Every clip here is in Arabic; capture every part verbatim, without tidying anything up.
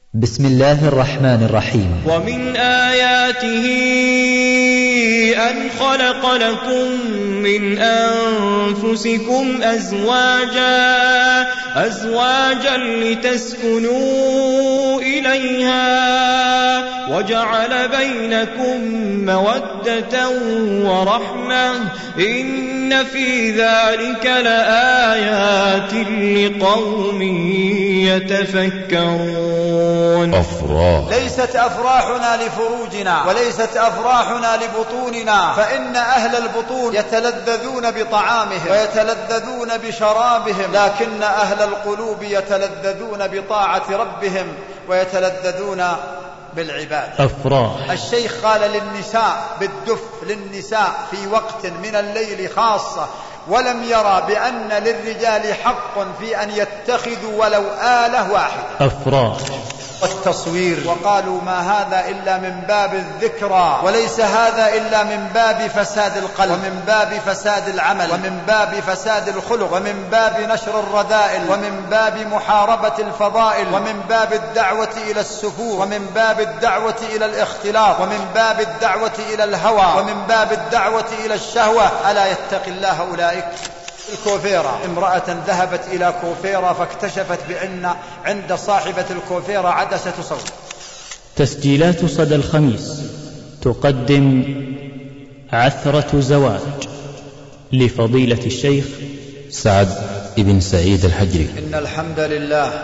بسم الله الرحمن الرحيم. ومن آياته أن خلق لكم من أنفسكم أزواجا أزواجا لتسكنوا إليها وجعل بينكم مودة ورحمة إن في ذلك لآيات لقوم يتفكرون. أفراح. ليست أفراحنا لفروجنا وليست أفراحنا لبطوننا، فإن أهل البطون يتلذذون بطعامهم ويتلذذون بشرابهم، لكن أهل القلوب يتلذذون بطاعة ربهم ويتلذذون بالعباد. أفراح. الشيخ قال للنساء بالدف للنساء في وقت من الليل خاصة، ولم يرى بأن للرجال حق في أن يتخذوا ولو آلة واحدة. أفراح. والتصوير، وقالوا ما هذا إلا من باب الذكرى، وليس هذا إلا من باب فساد القلب ومن باب فساد العمل ومن باب فساد الخلق ومن باب نشر الرذائل ومن باب محاربة الفضائل ومن باب الدعوة إلى السفور ومن باب الدعوة إلى الاختلاط ومن باب الدعوة إلى الهوى ومن باب الدعوة إلى الشهوة. ألا يتقي الله أولئك؟ الكوفيرة، امرأة ذهبت إلى كوفيرة فاكتشفت بأن عند صاحبة الكوفيرة عدسة صوت. تسجيلات صدى الخميس تقدم عثرة زواج لفضيلة الشيخ سعد بن سعيد الحجري. إن الحمد لله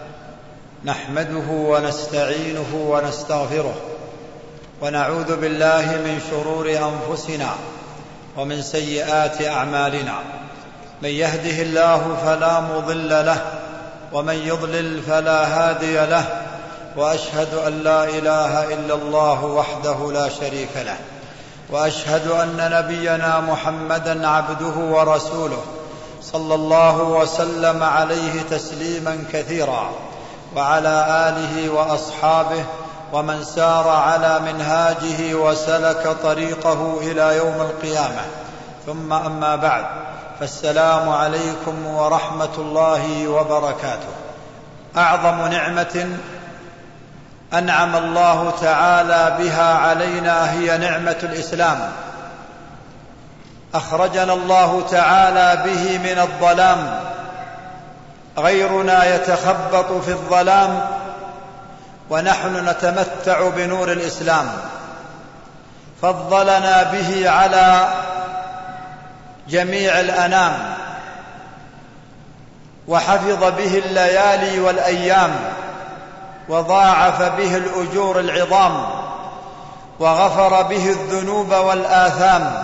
نحمده ونستعينه ونستغفره ونعوذ بالله من شرور أنفسنا ومن سيئات أعمالنا. من يهده الله فلا مضل له ومن يضلل فلا هادي له، وأشهد أن لا إله إلا الله وحده لا شريك له، وأشهد أن نبينا محمدا عبده ورسوله صلى الله وسلم عليه تسليما كثيرا، وعلى آله وأصحابه ومن سار على منهاجه وسلك طريقه إلى يوم القيامة. ثم أما بعد، فالسلام عليكم ورحمة الله وبركاته. أعظم نعمة أنعم الله تعالى بها علينا هي نعمة الإسلام. أخرجنا الله تعالى به من الظلام، غيرنا يتخبط في الظلام ونحن نتمتع بنور الإسلام. فضلنا به على جميع الأنام، وحفظ به الليالي والأيام، وضاعف به الأجور العظام، وغفر به الذنوب والآثام.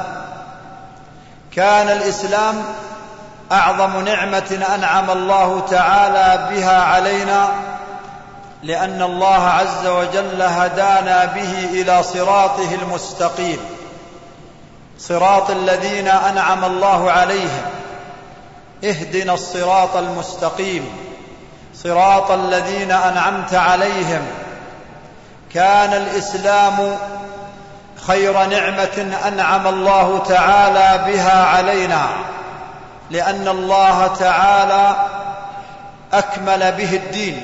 كان الإسلام أعظم نعمة أنعم الله تعالى بها علينا، لأن الله عز وجل هدانا به إلى صراطه المستقيم، صراط الذين أنعم الله عليهم. اهدنا الصراط المستقيم صراط الذين أنعمت عليهم. كان الإسلام خير نعمة أنعم الله تعالى بها علينا، لأن الله تعالى أكمل به الدين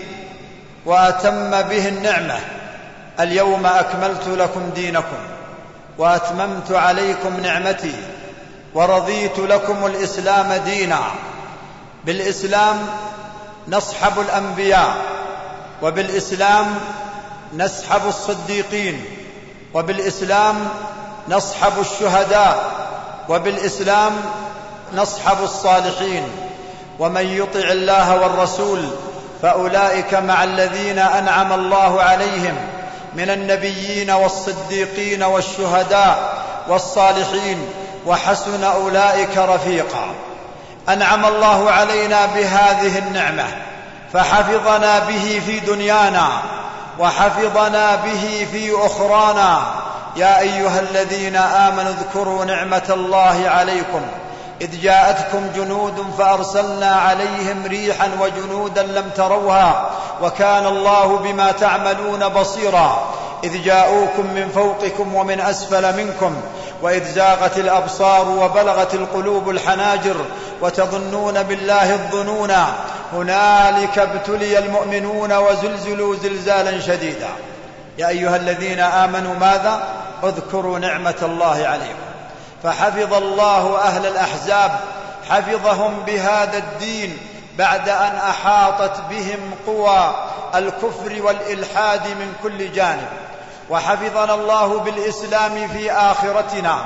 وأتم به النعمة. اليوم أكملت لكم دينكم وأتممت عليكم نعمتي ورضيت لكم الإسلام دينا. بالإسلام نصحب الأنبياء، وبالإسلام نسحب الصديقين، وبالإسلام نصحب الشهداء، وبالإسلام نصحب الصالحين. ومن يطع الله والرسول فأولئك مع الذين أنعم الله عليهم من النبيين والصديقين والشهداء والصالحين، وحسن أولئك رفيقا. أنعم الله علينا بهذه النعمة فحفظنا به في دنيانا وحفظنا به في أخرانا. يا أيها الذين آمنوا اذكروا نعمة الله عليكم إذ جاءتكم جنود فأرسلنا عليهم ريحا وجنودا لم تروها وكان الله بما تعملون بصيرا. إذ جاءوكم من فوقكم ومن أسفل منكم وإذ زاغت الأبصار وبلغت القلوب الحناجر وتظنون بالله الظنونا هنالك ابتلي المؤمنون وزلزلوا زلزالا شديدا. يا أيها الذين آمنوا ماذا؟ اذكروا نعمة الله عليكم. فحفظ الله أهل الأحزاب، حفظهم بهذا الدين بعد أن أحاطت بهم قوى الكفر والإلحاد من كل جانب، وحفظنا الله بالإسلام في آخرتنا.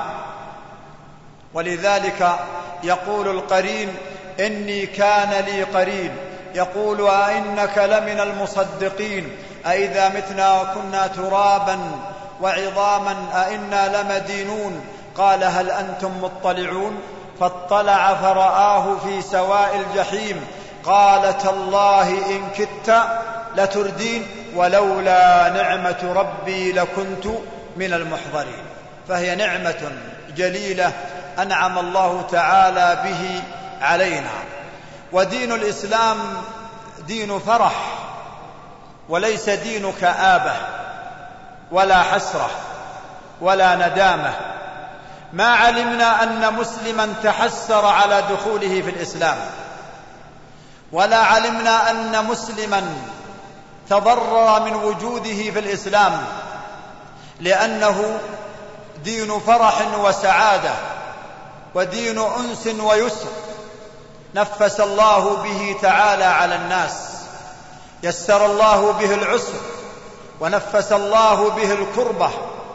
ولذلك يقول القرين: إني كان لي قرين يقول أئنك لمن المصدقين أئذا متنا وكنا ترابا وعظاما أئنا لمدينون قال هل أنتم مطلعون فاطلع فرآه في سواء الجحيم قال تالله إن كدت لتردين ولولا نعمة ربي لكنت من المحضرين. فهي نعمة جليلة أنعم الله تعالى به علينا. ودين الإسلام دين فرح وليس دين كآبة ولا حسرة ولا ندامة. ما علمنا أن مسلما تحسر على دخوله في الإسلام، ولا علمنا أن مسلما تضرر من وجوده في الإسلام، لأنه دين فرح وسعادة ودين أنس ويسر نفس الله به تعالى على الناس، يسر الله به العسر ونفس الله به الكربة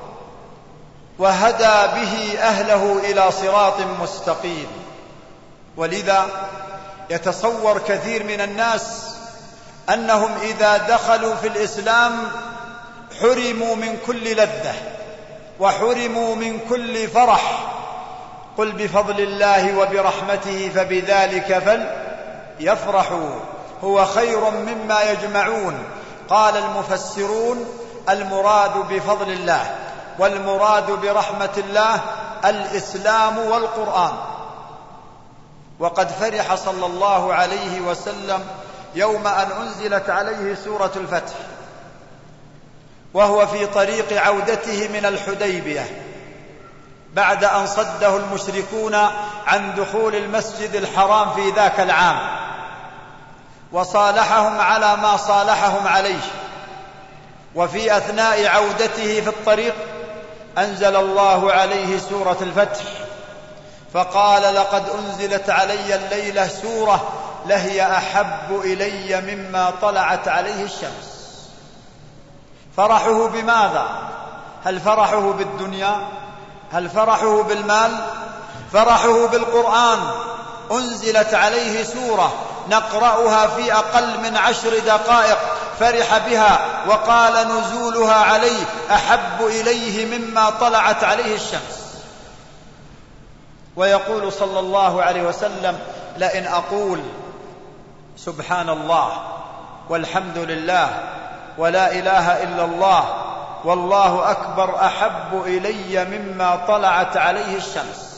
وهدى به أهله إلى صراط مستقيم. ولذا يتصور كثير من الناس أنهم إذا دخلوا في الإسلام حرموا من كل لذة وحرموا من كل فرح. قل بفضل الله وبرحمته فبذلك فليفرحوا هو خير مما يجمعون. قال المفسرون: المراد بفضل الله والمراد برحمة الله الإسلام والقرآن. وقد فرح صلى الله عليه وسلم يوم أن أنزلت عليه سورة الفتح وهو في طريق عودته من الحديبية بعد أن صده المشركون عن دخول المسجد الحرام في ذاك العام، وصالحهم على ما صالحهم عليه. وفي أثناء عودته في الطريق أنزل الله عليه سورة الفتح فقال: لقد أنزلت علي الليلة سورة لهي أحب إلي مما طلعت عليه الشمس. فرحه بماذا؟ هل فرحه بالدنيا؟ هل فرحه بالمال؟ فرحه بالقرآن. أنزلت عليه سورة نقرأها في أقل من عشر دقائق فرح بها وقال نزولها عليه أحب إليه مما طلعت عليه الشمس. ويقول صلى الله عليه وسلم: لئن أقول سبحان الله والحمد لله ولا إله إلا الله والله أكبر أحب إلي مما طلعت عليه الشمس.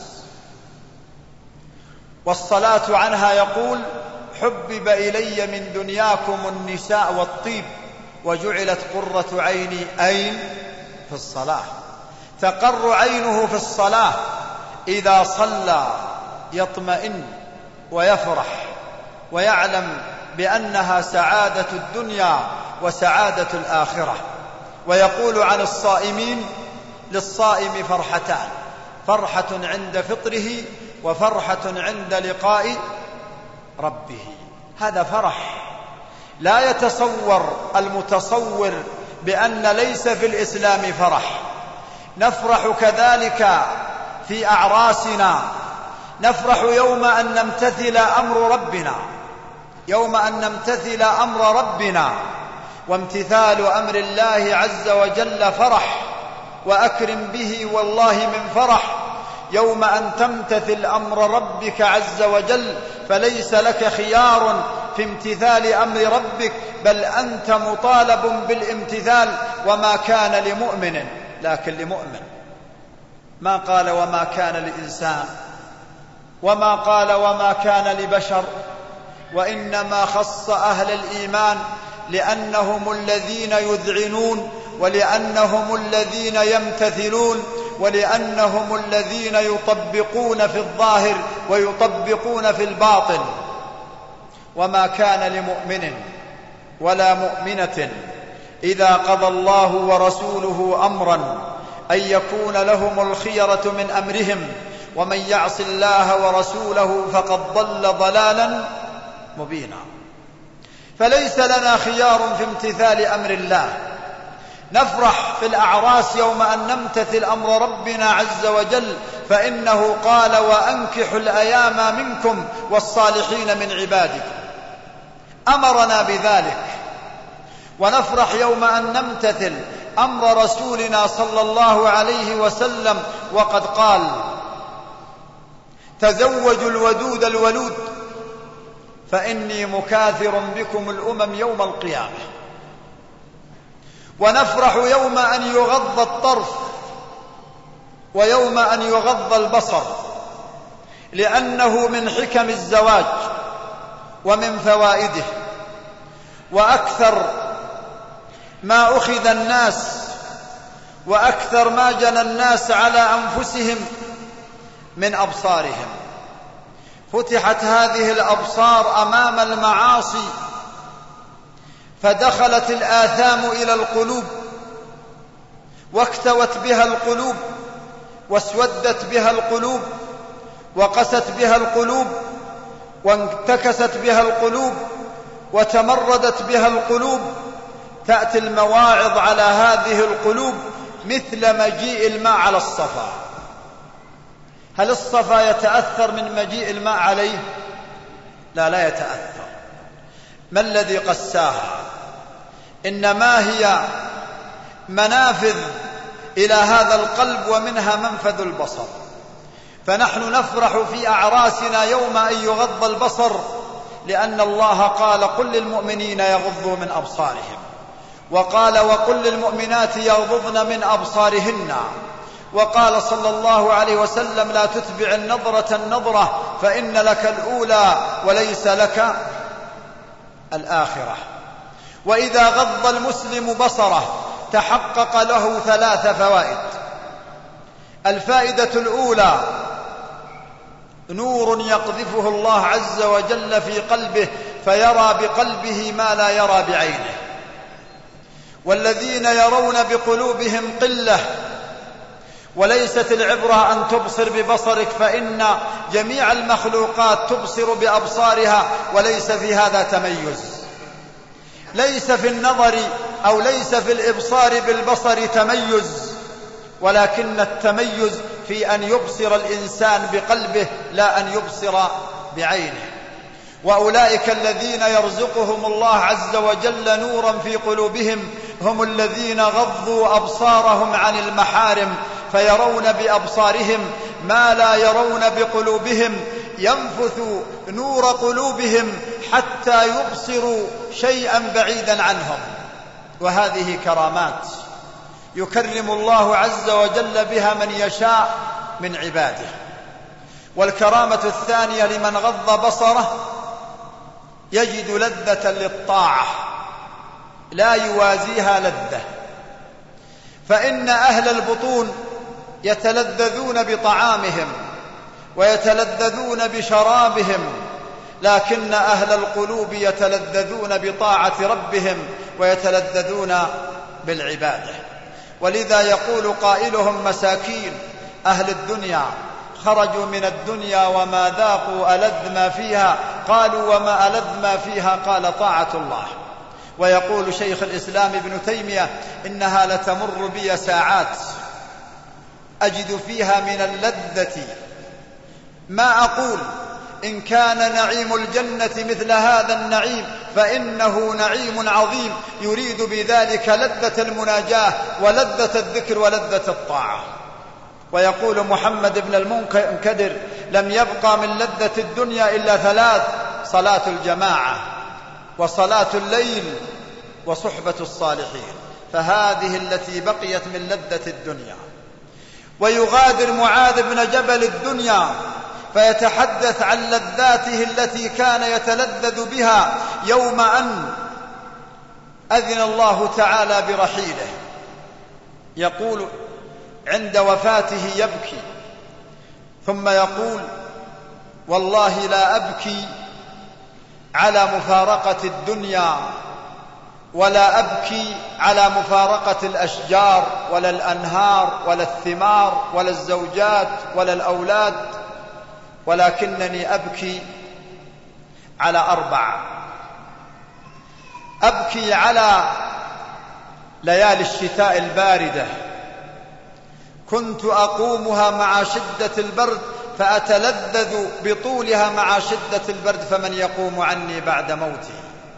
والصلاة عنها يقول: حبب إلي من دنياكم النساء والطيب وجعلت قرة عيني أين؟ في الصلاة. تقر عينه في الصلاة، إذا صلى يطمئن ويفرح ويعلم بأنها سعادة الدنيا وسعادة الآخرة. ويقول عن الصائمين: للصائم فرحتان، فرحة عند فطره وفرحة عند لقاء ربه. هذا فرح لا يتصور المتصور بأن ليس في الإسلام فرح. نفرح كذلك في أعراسنا، نفرح يوم أن نمتثل أمر ربنا، يوم أن نمتثل أمر ربنا. وامتثال أمر الله عز وجل فرح، وأكرم به والله من فرح. يوم أن تمتثل أمر ربك عز وجل فليس لك خيار في امتثال أمر ربك، بل أنت مطالب بالامتثال. وما كان لمؤمن، لكن لمؤمن. ما قال وما كان لإنسان، وما قال وما كان لبشر، وإنما خص أهل الإيمان لأنهم الذين يذعنون، ولأنهم الذين يمتثلون، ولأنهم الذين يطبقون في الظاهر ويطبقون في الباطن. وما كان لمؤمن ولا مؤمنة إذا قضى الله ورسوله أمرا أن يكون لهم الخيرة من أمرهم ومن يعص الله ورسوله فقد ضل ضلالا مبينا. فليس لنا خيار في امتثال أمر الله. نفرح في الأعراس يوم أن نمتثل أمر ربنا عز وجل، فإنه قال وأنكحوا الأيام منكم والصالحين من عبادكم، أمرنا بذلك. ونفرح يوم أن نمتثل أمر رسولنا صلى الله عليه وسلم وقد قال تزوجوا الودود الولود فإني مكاثر بكم الأمم يوم القيامة. ونفرح يوم أن يغض الطرف ويوم أن يغض البصر، لأنه من حكم الزواج ومن فوائده. وأكثر ما أخذ الناس وأكثر ما جنى الناس على أنفسهم من أبصارهم. فتحت هذه الأبصار أمام المعاصي، فدخلت الآثام إلى القلوب واكتوت بها القلوب واسودت بها القلوب وقست بها القلوب وانتكست بها القلوب وتمردت بها القلوب. تأتي المواعظ على هذه القلوب مثل مجيء الماء على الصفا. هل الصفا يتأثر من مجيء الماء عليه؟ لا لا يتأثر. ما الذي قساها؟ إنما هي منافذ إلى هذا القلب ومنها منفذ البصر. فنحن نفرح في أعراسنا يوم أن يغض البصر، لأن الله قال قل للمؤمنين يغضوا من أبصارهم، وقال وقل للمؤمنات يغضضن من أبصارهن، وقال صلى الله عليه وسلم لا تتبع النظرة النظرة فإن لك الأولى وليس لك الآخرة. وإذا غض المسلم بصره تحقق له ثلاث فوائد. الفائدة الأولى نور يقذفه الله عز وجل في قلبه فيرى بقلبه ما لا يرى بعينه. والذين يرون بقلوبهم قلة، وليست العبرة أن تبصر ببصرك، فإن جميع المخلوقات تبصر بأبصارها وليس في هذا تميز. ليس في النظر أو ليس في الإبصار بالبصر تميز، ولكن التميز في أن يبصر الإنسان بقلبه لا أن يبصر بعينه. وأولئك الذين يرزقهم الله عز وجل نورا في قلوبهم هم الذين غضوا أبصارهم عن المحارم فيرون بأبصارهم ما لا يرون بقلوبهم، ينفث نور قلوبهم حتى يبصروا شيئا بعيدا عنهم. وهذه كرامات يكرم الله عز وجل بها من يشاء من عباده. والكرامة الثانية لمن غض بصره يجد لذة للطاعة لا يوازيها لذة. فإن أهل البطون يتلذذون بطعامهم ويتلذذون بشرابهم، لكن أهل القلوب يتلذذون بطاعة ربهم ويتلذذون بالعبادة. ولذا يقول قائلهم مساكين أهل الدنيا خرجوا من الدنيا وما ذاقوا ألذ ما فيها، قالوا وما ألذ ما فيها؟ قال طاعة الله. ويقول شيخ الإسلام ابن تيمية إنها لتمر بي ساعات أجد فيها من اللذة ما أقول إن كان نعيم الجنة مثل هذا النعيم فإنه نعيم عظيم، يريد بذلك لذة المناجاة ولذة الذكر ولذة الطاعة. ويقول محمد بن المنكدر لم يبقى من لذة الدنيا إلا ثلاث: صلاة الجماعة وصلاة الليل وصحبة الصالحين، فهذه التي بقيت من لذة الدنيا. ويغادر معاذ بن جبل الدنيا فيتحدث عن لذاته التي كان يتلذذ بها يوم أن أذن الله تعالى برحيله. يقول عند وفاته يبكي ثم يقول والله لا أبكي على مفارقة الدنيا، ولا أبكي على مفارقة الأشجار ولا الأنهار ولا الثمار ولا الزوجات ولا الأولاد، ولكنني أبكي على أربع. أبكي على ليالي الشتاء الباردة، كنت أقومها مع شدة البرد فأتلذذ بطولها مع شدة البرد، فمن يقوم عني بعد موتي.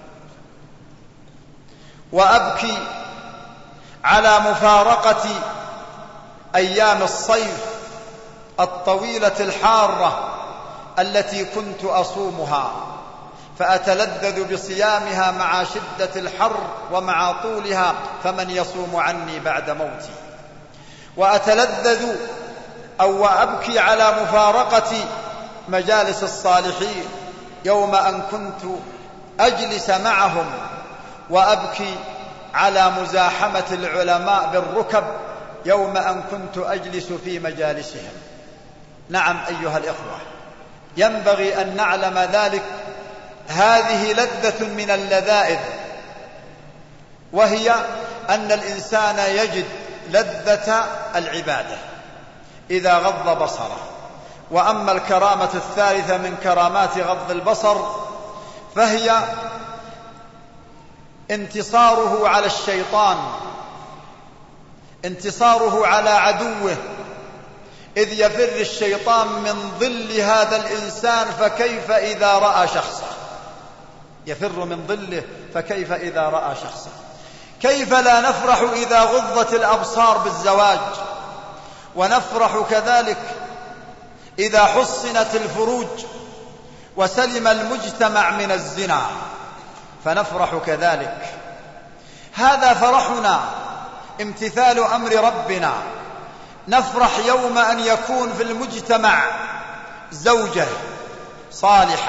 وأبكي على مفارقة أيام الصيف الطويلة الحارة التي كنت أصومها، فأتلذذ بصيامها مع شدة الحر ومع طولها، فمن يصوم عني بعد موتي. وأتلذذ أو وأبكي على مفارقة مجالس الصالحين يوم أن كنت أجلس معهم، وأبكي على مزاحمة العلماء بالركب يوم أن كنت أجلس في مجالسهم. نعم أيها الإخوة، ينبغي أن نعلم ذلك. هذه لذة من اللذائذ، وهي أن الإنسان يجد لذة العبادة إذا غض بصره. وأما الكرامة الثالثة من كرامات غض البصر فهي انتصاره على الشيطان، انتصاره على عدوه، إذ يفر الشيطان من ظل هذا الإنسان، فكيف إذا رأى شخصا؟ يفر من ظله، فكيف إذا رأى شخصا؟ كيف لا نفرح إذا غضت الأبصار بالزواج، ونفرح كذلك إذا حصنت الفروج وسلم المجتمع من الزنا، فنفرح كذلك. هذا فرحنا، امتثال أمر ربنا. نفرح يوم أن يكون في المجتمع زوجة صالحة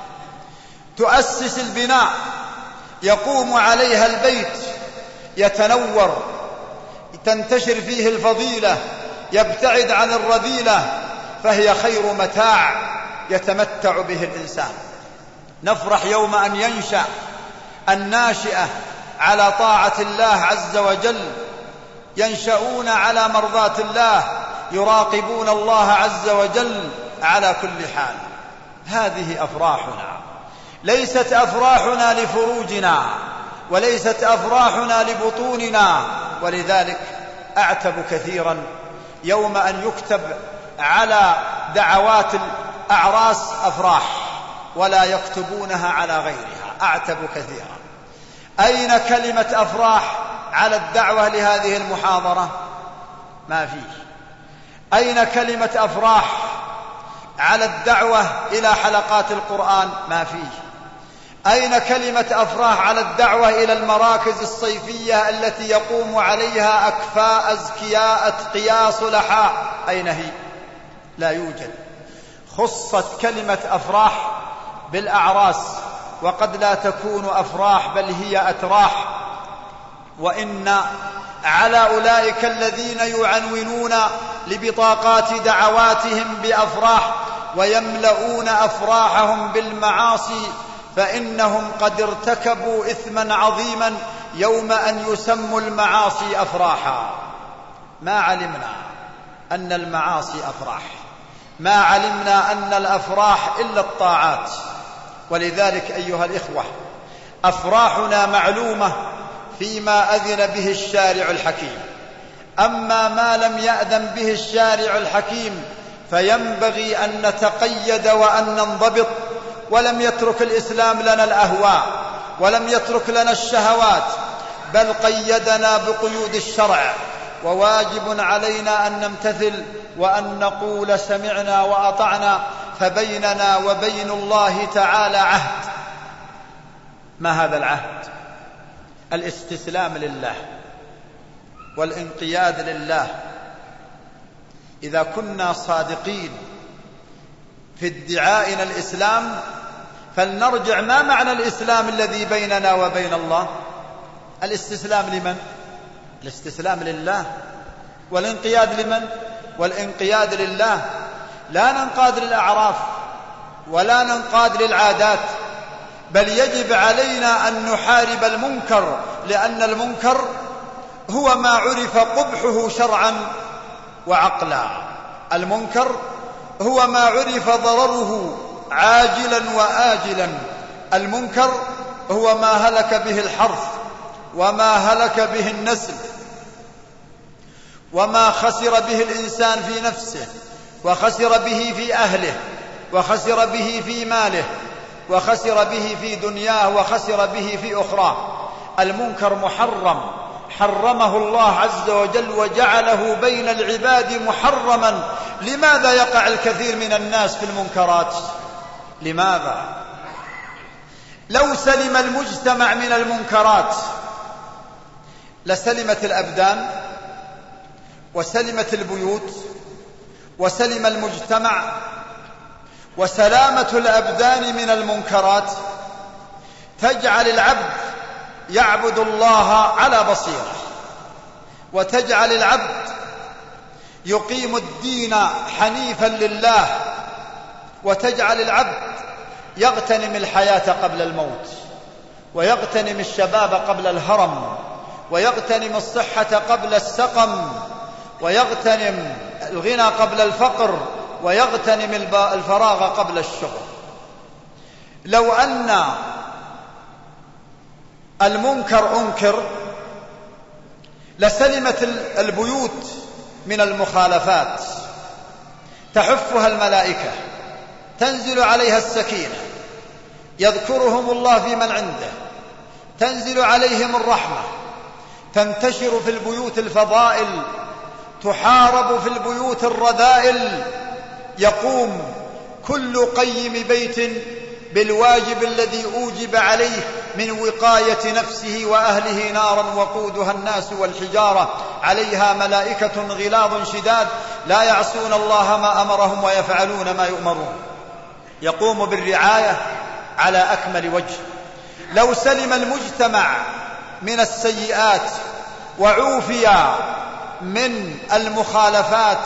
تؤسس البناء، يقوم عليها البيت، يتنور، تنتشر فيه الفضيلة، يبتعد عن الرذيلة، فهي خير متاع يتمتع به الإنسان. نفرح يوم أن ينشأ الناشئة على طاعة الله عز وجل، ينشؤون على مرضاة الله، يراقبون الله عز وجل على كل حال. هذه أفراحنا، ليست أفراحنا لفروجنا، وليست أفراحنا لبطوننا. ولذلك أعتب كثيرا يوم أن يكتب على دعوات الأعراس أفراح ولا يكتبونها على غيرها. أعتب كثيرا. أين كلمة أفراح على الدعوة لهذه المحاضرة؟ ما فيه. أين كلمة أفراح على الدعوة إلى حلقات القرآن؟ ما فيه. أين كلمة أفراح على الدعوة إلى المراكز الصيفية التي يقوم عليها أكفاء أزكياء أتقياء صلحاء؟ أين هي؟ لا يوجد. خصت كلمة أفراح بالأعراس، وقد لا تكون أفراح بل هي أتراح. وإن على أولئك الذين يعنونون لبطاقات دعواتهم بأفراح ويملؤون أفراحهم بالمعاصي، فإنهم قد ارتكبوا إثما عظيما يوم أن يسموا المعاصي أفراحا. ما علمنا أن المعاصي أفراح، ما علمنا أن الأفراح إلا الطاعات. ولذلك أيها الإخوة، أفراحنا معلومة فيما أذن به الشارع الحكيم. أما ما لم يأذن به الشارع الحكيم فينبغي أن نتقيد وأن ننضبط. ولم يترك الإسلام لنا الأهواء، ولم يترك لنا الشهوات، بل قيدنا بقيود الشرع. وواجب علينا أن نمتثل وأن نقول سمعنا وأطعنا، فبيننا وبين الله تعالى عهد. ما هذا العهد؟ الاستسلام لله والانقياد لله. إذا كنا صادقين في ادعائنا الإسلام فلنرجع. ما معنى الإسلام الذي بيننا وبين الله؟ الاستسلام لمن؟ الاستسلام لله. والانقياد لمن؟ والانقياد لله. لا ننقاد للأعراف ولا ننقاد للعادات، بل يجب علينا أن نحارب المنكر، لأن المنكر هو ما عرف قبحه شرعا وعقلا. المنكر هو ما عرف ضرره عاجلا وآجلا. المنكر هو ما هلك به الحرث وما هلك به النسل وما خسر به الإنسان في نفسه وخسر به في أهله وخسر به في ماله وخسر به في دنياه وخسر به في أخراه. المنكر محرم، حرمه الله عز وجل وجعله بين العباد محرما. لماذا يقع الكثير من الناس في المنكرات؟ لماذا؟ لو سلم المجتمع من المنكرات لسلمت الأبدان وسلمت البيوت وسلم المجتمع. وسلامة الأبدان من المنكرات تجعل العبد يعبد الله على بصيرة، وتجعل العبد يقيم الدين حنيفا لله، وتجعل العبد يغتنم الحياة قبل الموت، ويغتنم الشباب قبل الهرم، ويغتنم الصحة قبل السقم، ويغتنم الغنى قبل الفقر، ويغتنم الفراغ قبل الشغل. لو أن المنكر أنكر لسلمت البيوت من المخالفات، تحفها الملائكة، تنزل عليها السكينة، يذكرهم الله في من عنده، تنزل عليهم الرحمة، تنتشر في البيوت الفضائل، تحارب في البيوت الرذائل. يقوم كل قيم بيت بالواجب الذي أوجب عليه من وقاية نفسه وأهله نارا وقودها الناس والحجارة عليها ملائكة غلاظ شداد لا يعصون الله ما أمرهم ويفعلون ما يؤمرون. يقوم بالرعاية على أكمل وجه. لو سلم المجتمع من السيئات وعوفي من المخالفات،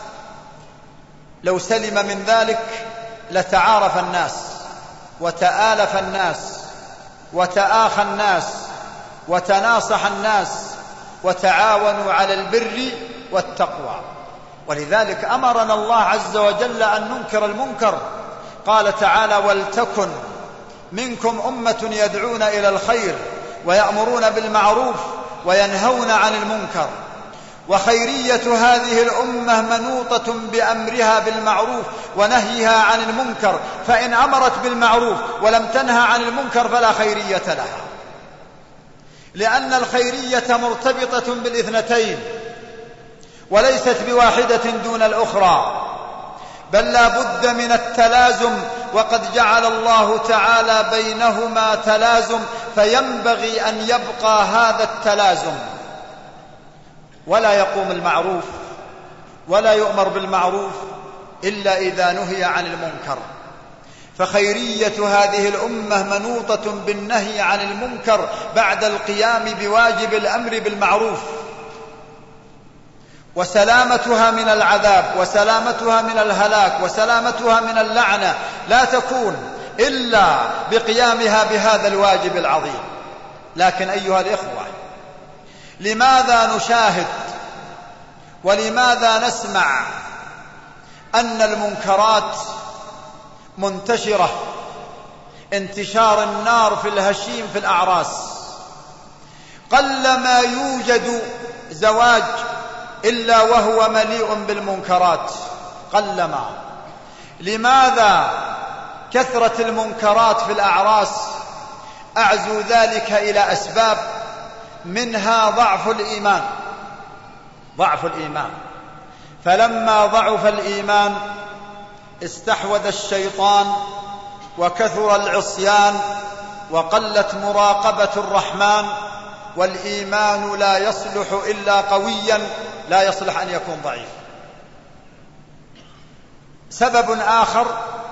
لو سلم من ذلك لتعارف الناس وتآلف الناس وتآخى الناس وتناصح الناس وتعاونوا على البر والتقوى. ولذلك أمرنا الله عز وجل أن ننكر المنكر. قال تعالى: ولتكن منكم أمة يدعون إلى الخير ويأمرون بالمعروف وينهون عن المنكر. وخيرية هذه الأمة منوطة بأمرها بالمعروف ونهيها عن المنكر، فإن أمرت بالمعروف ولم تنهى عن المنكر فلا خيرية لها، لأن الخيرية مرتبطة بالاثنتين وليست بواحدة دون الأخرى، بل لا بد من التلازم، وقد جعل الله تعالى بينهما تلازم، فينبغي أن يبقى هذا التلازم. ولا يقوم المعروف ولا يؤمر بالمعروف إلا إذا نهي عن المنكر. فخيرية هذه الأمة منوطة بالنهي عن المنكر بعد القيام بواجب الأمر بالمعروف. وسلامتها من العذاب وسلامتها من الهلاك وسلامتها من اللعنة لا تكون إلا بقيامها بهذا الواجب العظيم. لكن أيها الإخوة، لماذا نشاهد ولماذا نسمع أن المنكرات منتشرة انتشار النار في الهشيم في الأعراس؟ قلما يوجد زواج إلا وهو مليء بالمنكرات، قلما. لماذا كثرة المنكرات في الأعراس؟ أعزو ذلك إلى أسباب، منها ضعف الإيمان. ضعف الإيمان، فلما ضعف الإيمان استحوذ الشيطان وكثر العصيان وقلت مراقبة الرحمن، والإيمان لا يصلح إلا قويا، لا يصلح أن يكون ضعيف. سبب آخر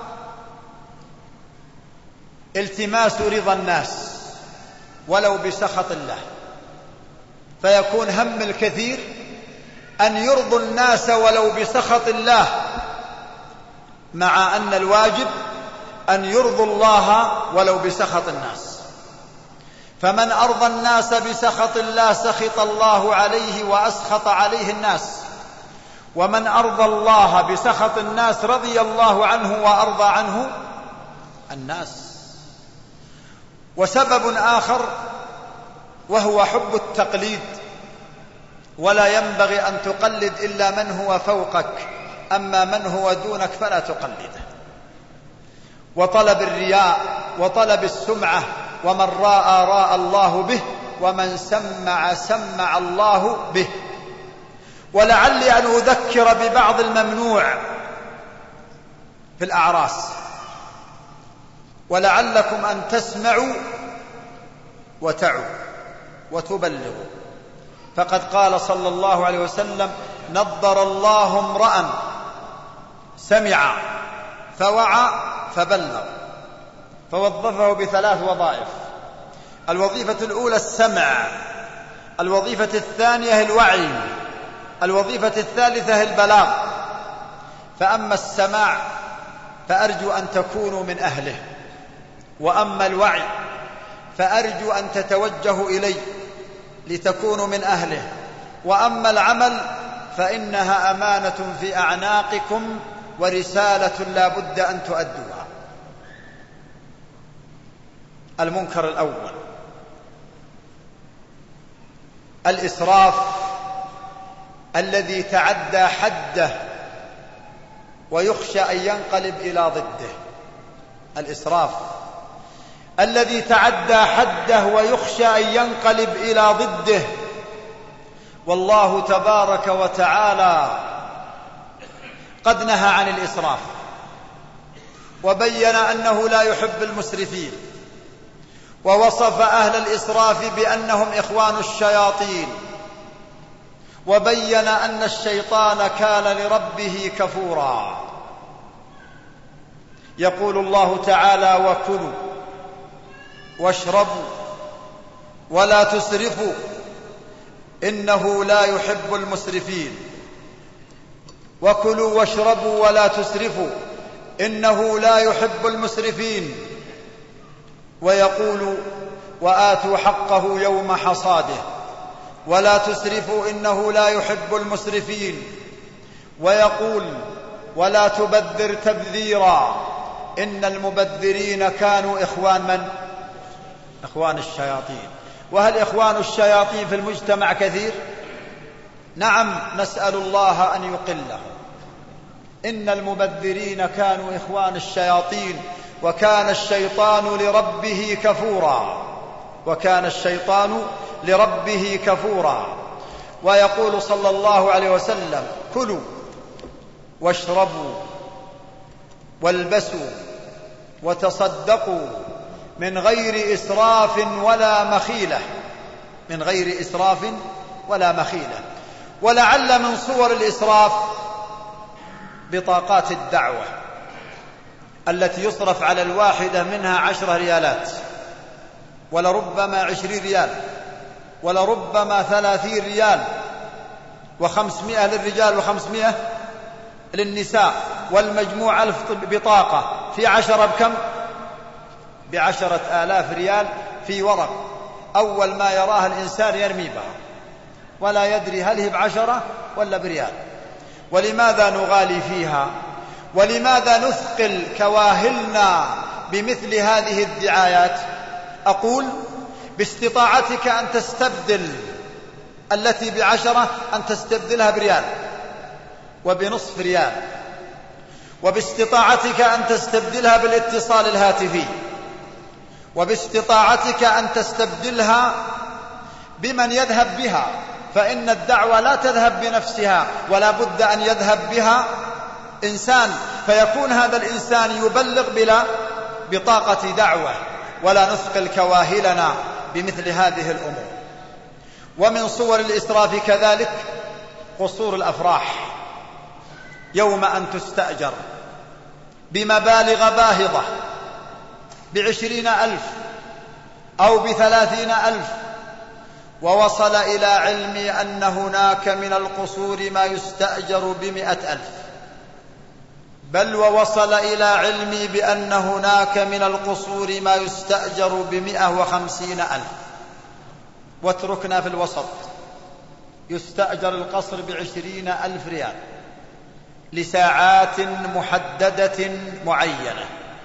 التماس رضا الناس ولو بسخط الله، فيكون هم الكثير أن يرضوا الناس ولو بسخط الله، مع أن الواجب أن يرضوا الله ولو بسخط الناس، فمن أرضى الناس بسخط الله سخط الله عليه وأسخط عليه الناس، ومن أرضى الله بسخط الناس رضي الله عنه وأرضى عنه الناس. وسبب آخر وهو حب التقليد، ولا ينبغي أن تقلد إلا من هو فوقك، أما من هو دونك فلا تقلده. وطلب الرياء وطلب السمعة، ومن راى راى الله به، ومن سمع سمع الله به. ولعلي أن أذكر ببعض الممنوع في الأعراس، ولعلكم أن تسمعوا وتعوا وتبلغوا. فقد قال صلى الله عليه وسلم: نضر الله امرأ سمع فوعى فبلغ، فوظفه بثلاث وظائف: الوظيفة الأولى السمع، الوظيفة الثانية الوعي، الوظيفة الثالثة البلاغ. فأما السماع فأرجو أن تكونوا من أهله، وأما الوعي فأرجو أن تتوجهوا إلي لتكونوا من أهله، وأما العمل فإنها أمانة في أعناقكم ورسالة لا بد أن تؤدوها. المنكر الأول الإسراف الذي تعدى حده ويخشى أن ينقلب إلى ضده. الإسراف الذي تعدى حده ويخشى أن ينقلب إلى ضده. والله تبارك وتعالى قد نهى عن الإسراف، وبين أنه لا يحب المسرفين، ووصف أهل الإسراف بأنهم إخوان الشياطين، وبين أن الشيطان كان لربه كفورا. يقول الله تعالى: وكلوا واشربوا ولا تسرفوا إنه لا يحب المسرفين. وكلوا واشربوا ولا تسرفوا إنه لا يحب المسرفين. ويقول: وآتوا حقه يوم حصاده ولا تسرفوا إنه لا يحب المسرفين. ويقول: ولا تبذر تبذيرا إن المبذرين كانوا إخوان من؟ إخوان الشياطين. وهل إخوان الشياطين في المجتمع كثير؟ نعم، نسأل الله أن يقلهم. إن المبذرين كانوا إخوان الشياطين، وكان الشيطان لربه كفورا، وكان الشيطان لربه كفورا. ويقول صلى الله عليه وسلم: كلوا واشربوا والبسوا وتصدقوا من غير إسراف ولا مخيلة، من غير إسراف ولا مخيلة. ولعل من صور الإسراف بطاقات الدعوة التي يصرف على الواحدة منها عشر ريالات، ولربما عشرين ريال، ولربما ثلاثين ريال، وخمسمائة للرجال وخمسمائة للنساء، والمجموع ألف بطاقة في عشرة بكم؟ بعشرة آلاف ريال في ورق. أول ما يراها الإنسان يرمي بها ولا يدري هل هي بعشرة ولا بريال. ولماذا نغالي فيها؟ ولماذا نثقل كواهلنا بمثل هذه الدعايات؟ أقول: باستطاعتك أن تستبدل التي بعشرة أن تستبدلها بريال وبنصف ريال، وباستطاعتك أن تستبدلها بالاتصال الهاتفي، وباستطاعتك أن تستبدلها بمن يذهب بها، فإن الدعوة لا تذهب بنفسها، ولا بد أن يذهب بها إنسان، فيكون هذا الإنسان يبلغ بلا بطاقة دعوة. ولا نثقل كواهلنا بمثل هذه الأمور. ومن صور الإسراف كذلك قصور الأفراح، يوم أن تستأجر بمبالغ باهظة بعشرين ألف أو بثلاثين ألف. ووصل إلى علمي أن هناك من القصور ما يستأجر بمئة ألف، بل ووصل إلى علمي بأن هناك من القصور ما يستأجر بمئة وخمسين ألف، واتركنا في الوسط، يستأجر القصر بعشرين ألف ريال لساعات محددة معينة.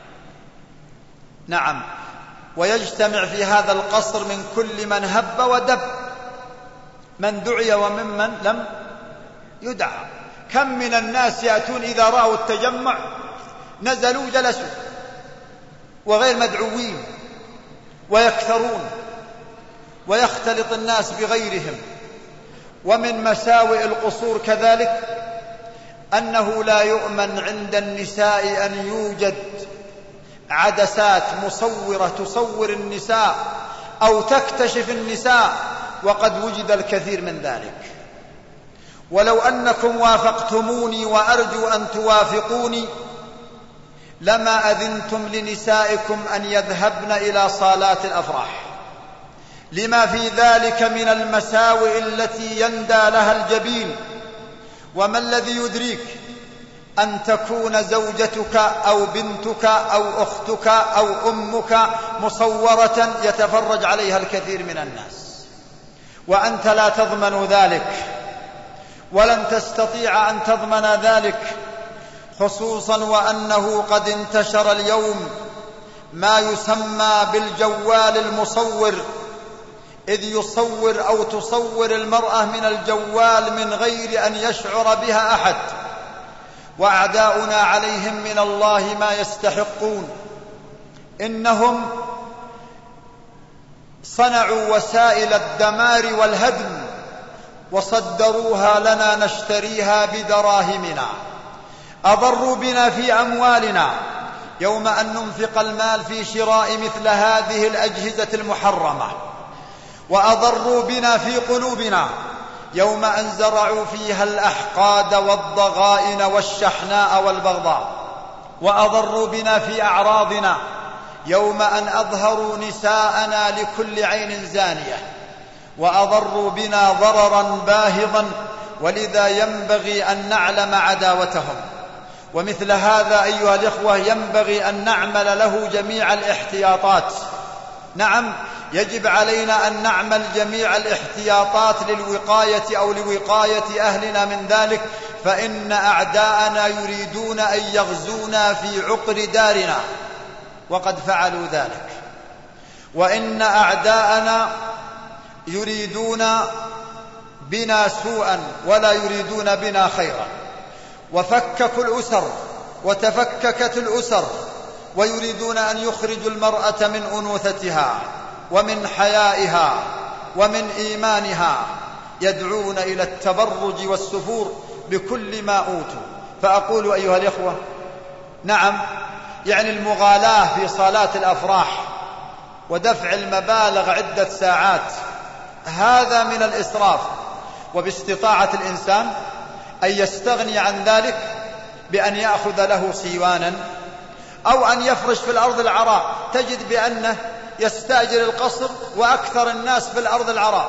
نعم، ويجتمع في هذا القصر من كل من هب ودب، من دعي وممن لم يدعى. كم من الناس يأتون إذا رأوا التجمع نزلوا جلسوا وغير مدعوين، ويكثرون ويختلط الناس بغيرهم. ومن مساوئ القصور كذلك أنه لا يؤمن عند النساء أن يوجد عدسات مصورة تصور النساء أو تكتشف النساء، وقد وجد الكثير من ذلك. ولو أنكم وافقتموني وأرجو أن توافقوني لما أذنتم لنسائكم أن يذهبن إلى صالات الأفراح، لما في ذلك من المساوئ التي يندى لها الجبين. وما الذي يدريك أن تكون زوجتك أو بنتك أو أختك أو أمك مصورة يتفرج عليها الكثير من الناس، وأنت لا تضمن ذلك ولن تستطيع أن تضمن ذلك، خصوصا وأنه قد انتشر اليوم ما يسمى بالجوال المصور، إذ يصور أو تصور المرأة من الجوال من غير أن يشعر بها أحد. وأعداؤنا عليهم من الله ما يستحقون. إنهم صنعوا وسائل الدمار والهدم وصدروها لنا نشتريها بدراهمنا، أضروا بنا في أموالنا يوم أن ننفق المال في شراء مثل هذه الأجهزة المحرمة، وأضروا بنا في قلوبنا يوم أن زرعوا فيها الأحقاد والضغائن والشحناء والبغضاء، وأضروا بنا في أعراضنا يوم أن أظهروا نساءنا لكل عين زانية، وأضروا بنا ضررا باهظا، ولذا ينبغي أن نعلم عداوتهم. ومثل هذا أيها الإخوة ينبغي أن نعمل له جميع الاحتياطات. نعم، يجب علينا أن نعمل جميع الاحتياطات للوقاية أو لوقاية أهلنا من ذلك، فإن أعداءنا يريدون أن يغزونا في عقر دارنا، وقد فعلوا ذلك. وإن أعداءنا يريدون بنا سوءا ولا يريدون بنا خيرا، وفككوا الأسر وتفككت الأسر، ويريدون أن يخرجوا المرأة من أنوثتها ومن حيائها ومن إيمانها، يدعون إلى التبرج والسفور بكل ما أوتوا. فأقول أيها الإخوة، نعم، يعني المغالاة في صالات الأفراح ودفع المبالغ عدة ساعات هذا من الإسراف، وباستطاعة الإنسان أن يستغني عن ذلك بأن يأخذ له سيوانا أو أن يفرش في الأرض العراء. تجد بأنه يستأجر القصر وأكثر الناس في الأرض العراء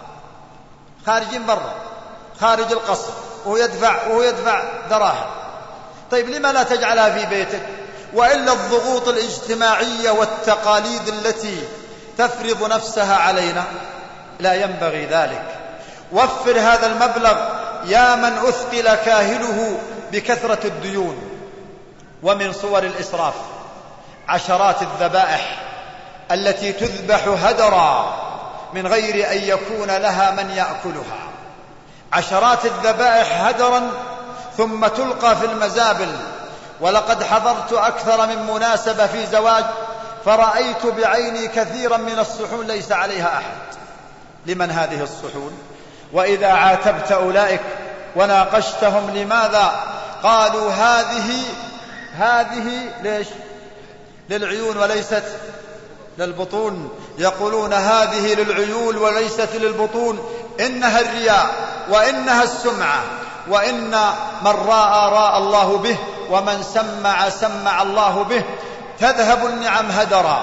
خارجين برا خارج القصر، وهو يدفع, وهو يدفع دراهم. طيب لما لا تجعلها في بيتك؟ وإلا الضغوط الاجتماعية والتقاليد التي تفرض نفسها علينا لا ينبغي ذلك. وفر هذا المبلغ يا من أثقل كاهله بكثرة الديون. ومن صور الإسراف عشرات الذبائح التي تذبح هدرا من غير أن يكون لها من يأكلها، عشرات الذبائح هدرا ثم تلقى في المزابل. ولقد حضرت أكثر من مناسبة في زواج فرأيت بعيني كثيرا من الصحون ليس عليها أحد. لمن هذه الصحون؟ وإذا عاتبت أولئك وناقشتهم لماذا، قالوا هذه هذه ليش؟ للعيون وليست للبطون. يقولون هذه للعيون وليست للبطون، إنها الرياء وإنها السمعة، وإن من راى راى الله به، ومن سمع سمع الله به. تذهب النعم هدرا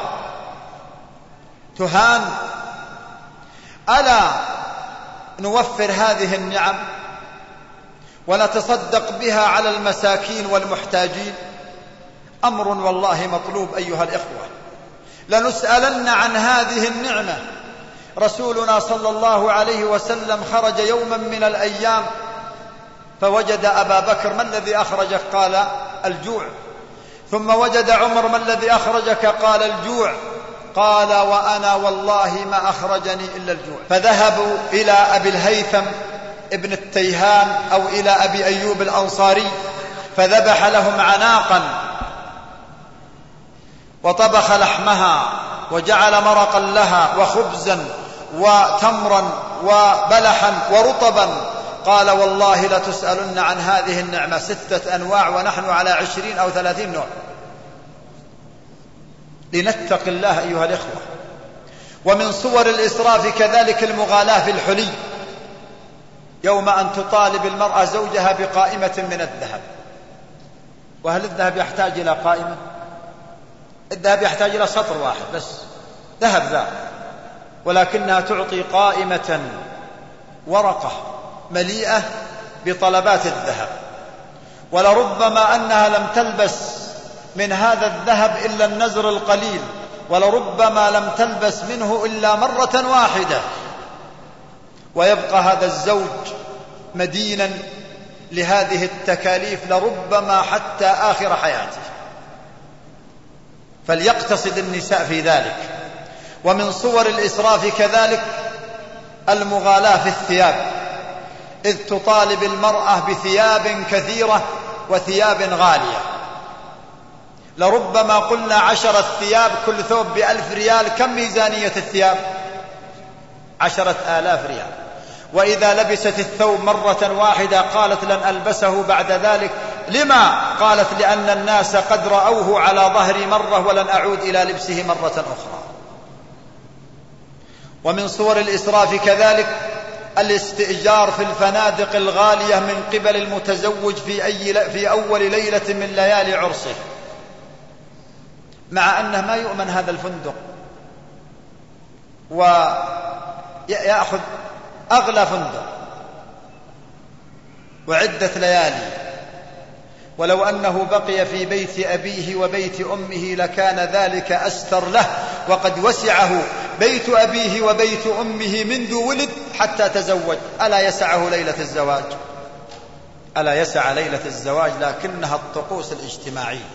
تهان. ألا نوفر هذه النعم ونتصدق بها على المساكين والمحتاجين أمر والله مطلوب أيها الإخوة. لنسألن عن هذه النعمة. رسولنا صلى الله عليه وسلم خرج يوما من الأيام فوجد أبا بكر: ما الذي أخرجك؟ قال: الجوع. ثم وجد عمر: ما الذي أخرجك؟ قال: الجوع. قال: وأنا والله ما أخرجني إلا الجوع. فذهبوا إلى أبي الهيثم ابن التيهان أو إلى أبي أيوب الأنصاري فذبح لهم عناقا وطبخ لحمها وجعل مرقا لها وخبزا وتمرا وبلحا ورطبا. قال: والله لتسألن عن هذه النعمة. ستة أنواع ونحن على عشرين أو ثلاثين نوع. لنتق الله أيها الإخوة. ومن صور الإسراف كذلك المغالاة في الحلي، يوم أن تطالب المرأة زوجها بقائمة من الذهب. وهل الذهب يحتاج إلى قائمة؟ الذهب يحتاج إلى سطر واحد بس، ذهب ذا، ولكنها تعطي قائمة ورقة مليئة بطلبات الذهب. ولربما أنها لم تلبس من هذا الذهب إلا النزر القليل، ولربما لم تلبس منه إلا مرة واحدة، ويبقى هذا الزوج مدينا لهذه التكاليف لربما حتى آخر حياته. فليقتصد النساء في ذلك. ومن صور الإسراف كذلك المغالاة في الثياب، إذ تطالب المرأة بثياب كثيرة وثياب غالية. لربما قلنا عشرة ثياب كل ثوب بألف ريال. كم ميزانية الثياب؟ عشرة آلاف ريال. وإذا لبست الثوب مرة واحدة قالت: لن ألبسه بعد ذلك. لما؟ قالت: لأن الناس قد رأوه على ظهري مرة ولن أعود إلى لبسه مرة أخرى. ومن صور الإسراف كذلك الاستئجار في الفنادق الغالية من قبل المتزوج في, أي في أول ليلة من ليالي عرسه، مع أنه ما يؤمن هذا الفندق ويأخذ أغلى فندق وعدة ليالي. ولو أنه بقي في بيت أبيه وبيت أمه لكان ذلك أستر له، وقد وسعه بيت أبيه وبيت أمه منذ ولد حتى تزوج. ألا يسعه ليلة الزواج؟ ألا يسع ليلة الزواج؟ لكنها الطقوس الاجتماعية.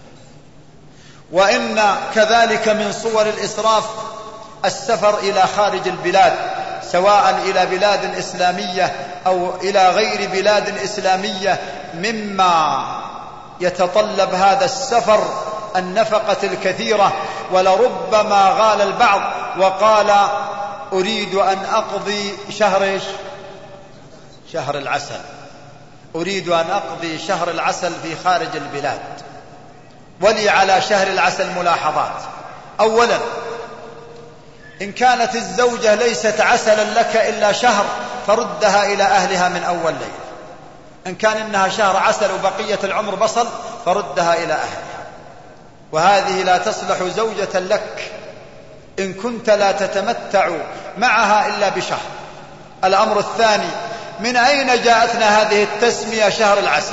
وإن كذلك من صور الإسراف السفر إلى خارج البلاد، سواء إلى بلاد إسلامية أو إلى غير بلاد إسلامية، مما يتطلب هذا السفر النفقة الكثيرة. ولربما غال البعض وقال: أريد أن أقضي شهر شهر العسل أريد أن أقضي شهر العسل في خارج البلاد. ولي على شهر العسل ملاحظات. أولا، إن كانت الزوجة ليست عسلا لك إلا شهر فردها إلى أهلها من أول ليلة. إن كان إنها شهر عسل وبقية العمر بصل فردها إلى أهلها. وهذه لا تصلح زوجة لك إن كنت لا تتمتع معها إلا بشهر. الأمر الثاني: من أين جاءتنا هذه التسمية شهر العسل؟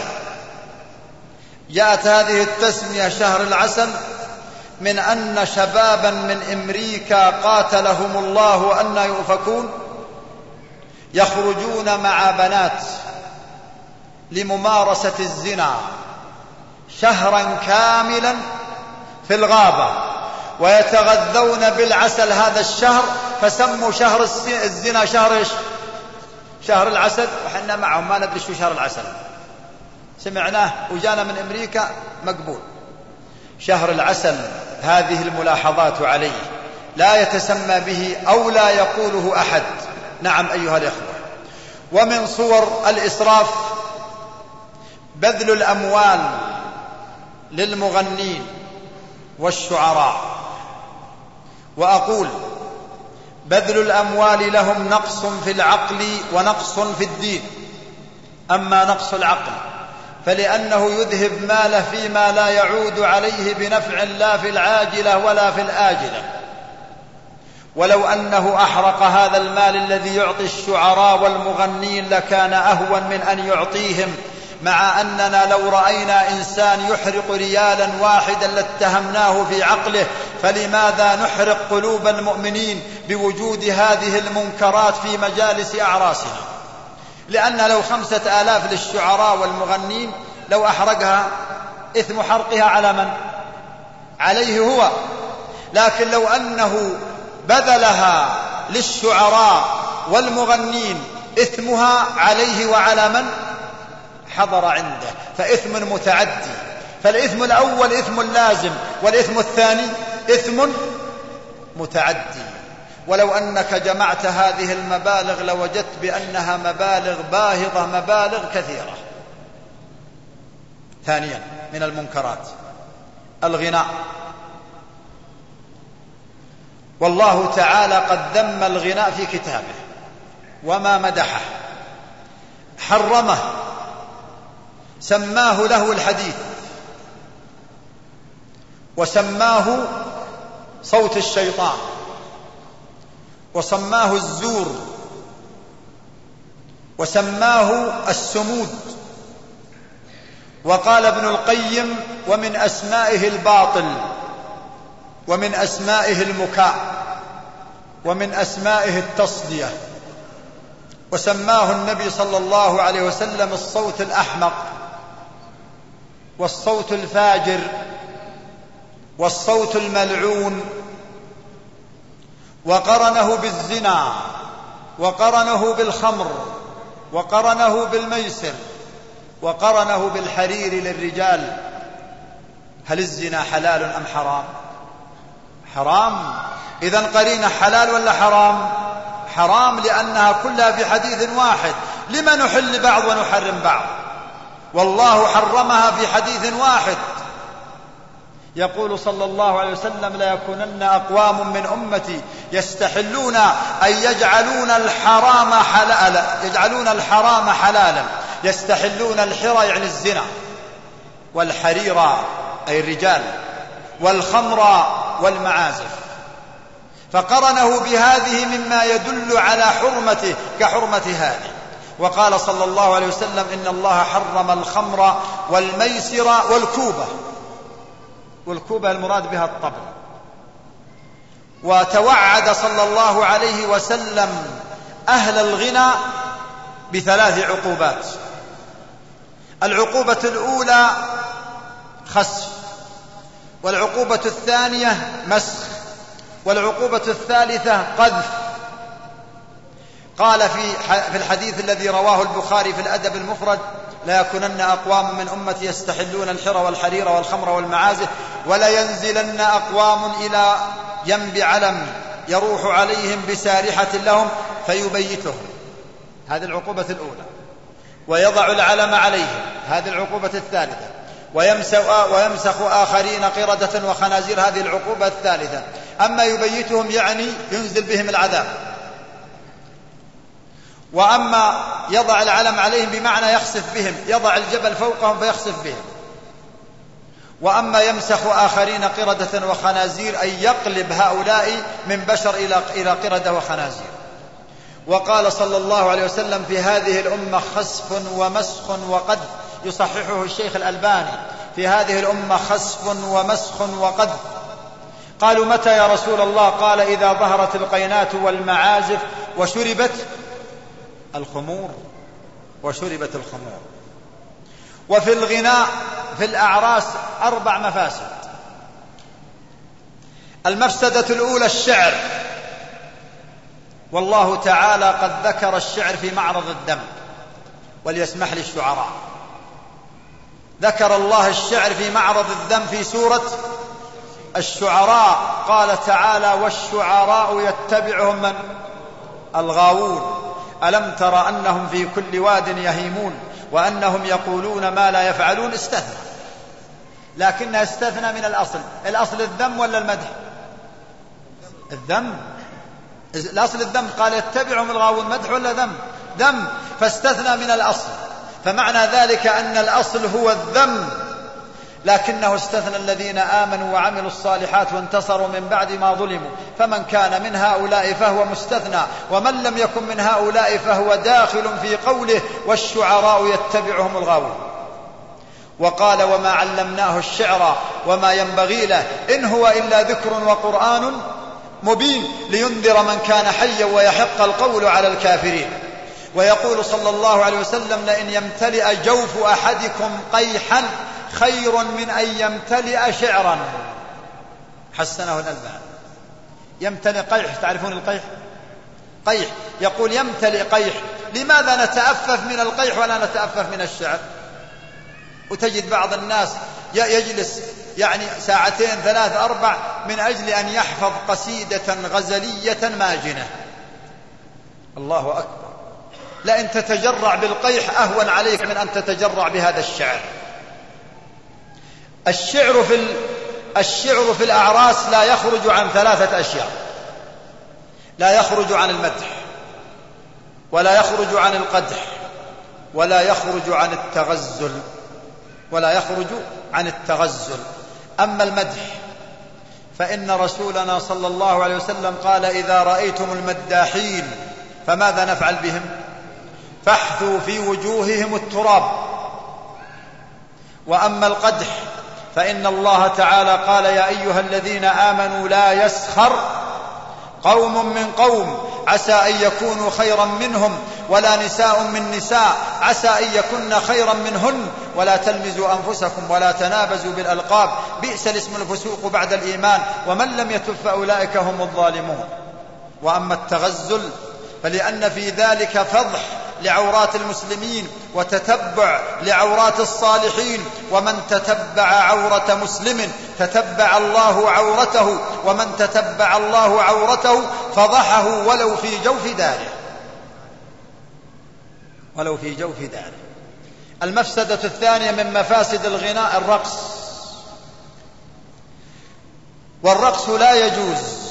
جاءت هذه التسمية شهر العسل من أن شبابا من أمريكا قاتلهم الله أن يؤفكون يخرجون مع بنات لممارسة الزنا شهرا كاملا في الغابة، ويتغذون بالعسل هذا الشهر، فسموا شهر الزنا شهر إيش؟ شهر العسل. وحنا معهم ما ندري شو شهر العسل، سمعناه وجانا من أمريكا مقبول. شهر العسل هذه الملاحظات عليه لا يتسمى به أو لا يقوله أحد. نعم أيها الإخوة. ومن صور الإسراف بذل الأموال للمغنين والشعراء. وأقول: بذل الأموال لهم نقص في العقل ونقص في الدين. أما نقص العقل فلأنه يذهب ماله فيما لا يعود عليه بنفع لا في العاجلة ولا في الآجلة. ولو أنه أحرق هذا المال الذي يعطي الشعراء والمغنين لكان أهون من أن يعطيهم، مع أننا لو رأينا إنسان يحرق ريالا واحدا لاتهمناه في عقله، فلماذا نحرق قلوب المؤمنين بوجود هذه المنكرات في مجالس أعراسنا؟ لأن لو خمسة آلاف للشعراء والمغنين لو أحرقها إثم حرقها على من؟ عليه هو. لكن لو أنه بذلها للشعراء والمغنين إثمها عليه وعلى من حضر عنده، فإثم متعدي. فالإثم الأول إثم لازم، والإثم الثاني إثم متعدي. ولو أنك جمعت هذه المبالغ لوجدت بأنها مبالغ باهظة، مبالغ كثيرة. ثانيا من المنكرات الغناء. والله تعالى قد ذم الغناء في كتابه وما مدحه، حرمه، سماه له الحديث، وسماه صوت الشيطان، وسماه الزور، وسماه السمود. وقال ابن القيم: ومن أسمائه الباطل، ومن أسمائه المكاء، ومن أسمائه التصدية. وسماه النبي صلى الله عليه وسلم الصوت الأحمق، والصوت الفاجر، والصوت الملعون. وقرنه بالزنا، وقرنه بالخمر، وقرنه بالميسر، وقرنه بالحرير للرجال. هل الزنا حلال أم حرام؟ حرام. إذن قرينة حلال ولا حرام؟ حرام، لأنها كلها في حديث واحد. لما نحل بعض ونحرم بعض؟ والله حرمها في حديث واحد. يقول صلى الله عليه وسلم: لا يكونن أقوام من أمتي يستحلون أن يجعلون الحرام حلالا، يجعلون الحرام حلالا، يستحلون الحرى يعني الزنا، والحرير أي الرجال، والخمر والمعازف. فقرنه بهذه مما يدل على حرمته كحرمة هذه. وقال صلى الله عليه وسلم: إن الله حرم الخمر والميسر والكوبة. والكوبة المراد بها الطبل. وتوعد صلى الله عليه وسلم أهل الغنى بثلاث عقوبات. العقوبة الأولى خسف، والعقوبة الثانية مسخ، والعقوبة الثالثة قذف. قال في في الحديث الذي رواه البخاري في الأدب المفرد: لا يكونن أقوام من أمتي يستحلون الحر والحرير والخمر والمعازف، ولا ينزلن أقوام إلى ينب علم يروح عليهم بسارحة لهم فيبيتهم. هذه العقوبة الأولى. ويضع العلم عليهم، هذه العقوبة الثالثة. ويمسخ آخرين قردة وخنازير، هذه العقوبة الثالثة. أما يبيتهم يعني ينزل بهم العذاب. وأما يضع العلم عليهم بمعنى يخسف بهم، يضع الجبل فوقهم فيخسف بهم. وأما يمسخ آخرين قردة وخنازير أي يقلب هؤلاء من بشر إلى قردة وخنازير. وقال صلى الله عليه وسلم: في هذه الأمة خسف ومسخ وقذف. يصححه الشيخ الألباني: في هذه الأمة خسف ومسخ وقذف. قالوا: متى يا رسول الله؟ قال: إذا ظهرت القينات والمعازف وشربت الخمور وشربت الخمور. وفي الغناء في الأعراس أربع مفاسد. المفسدة الأولى الشعر، والله تعالى قد ذكر الشعر في معرض الذم، وليسمح لي الشعراء. ذكر الله الشعر في معرض الذم في سورة الشعراء. قال تعالى: والشعراء يتبعهم من؟ الغاوون. ألم تر أنهم في كل واد يهيمون وأنهم يقولون ما لا يفعلون. استثنى، لكنها استثنى من الأصل. الأصل الذم ولا المدح؟ الذم. الأصل الذم. قال: يتبعهم الغاوون، مدح ولا ذم؟ ذم، فاستثنى من الأصل. فمعنى ذلك أن الأصل هو الذم، لكنه استثنى الذين آمنوا وعملوا الصالحات وانتصروا من بعد ما ظلموا، فمن كان من هؤلاء فهو مستثنى، ومن لم يكن من هؤلاء فهو داخل في قوله والشعراء يتبعهم الغاوون. وقال وما علمناه الشعر وما ينبغي له إن هو إلا ذكر وقرآن مبين لينذر من كان حيا ويحق القول على الكافرين. ويقول صلى الله عليه وسلم لئن يمتلئ جوف أحدكم قيحا خير من أن يمتلئ شعرا، حسنه الألباني. يمتلئ قيح، تعرفون القيح؟ قيح، يقول يمتلئ قيح. لماذا نتأفف من القيح ولا نتأفف من الشعر؟ وتجد بعض الناس يجلس يعني ساعتين ثلاث أربع من أجل أن يحفظ قصيدة غزلية ماجنة. الله أكبر، لأن تتجرع بالقيح أهون عليك من أن تتجرع بهذا الشعر. الشعر في ال... الشعر في الأعراس لا يخرج عن ثلاثة أشياء: لا يخرج عن المدح، ولا يخرج عن القدح، ولا يخرج عن التغزل ولا يخرج عن التغزل. أما المدح فإن رسولنا صلى الله عليه وسلم قال إذا رأيتم المداحين فماذا نفعل بهم؟ فاحثوا في وجوههم التراب. وأما القدح فإن الله تعالى قال يا أيها الذين آمنوا لا يسخر قوم من قوم عسى أن يكونوا خيرا منهم ولا نساء من نساء عسى أن يكن خيرا منهن ولا تلمزوا أنفسكم ولا تنابزوا بالألقاب بئس الاسم الفسوق بعد الإيمان ومن لم يتب فأولئك هم الظالمون. وأما التغزل فلأن في ذلك فضح لعورات المسلمين وتتبع لعورات الصالحين، ومن تتبع عورة مسلم تتبع الله عورته، ومن تتبع الله عورته فضحه ولو في جوف داره ولو في جوف داره. المفسدة الثانية من مفاسد الغناء الرقص، والرقص لا يجوز.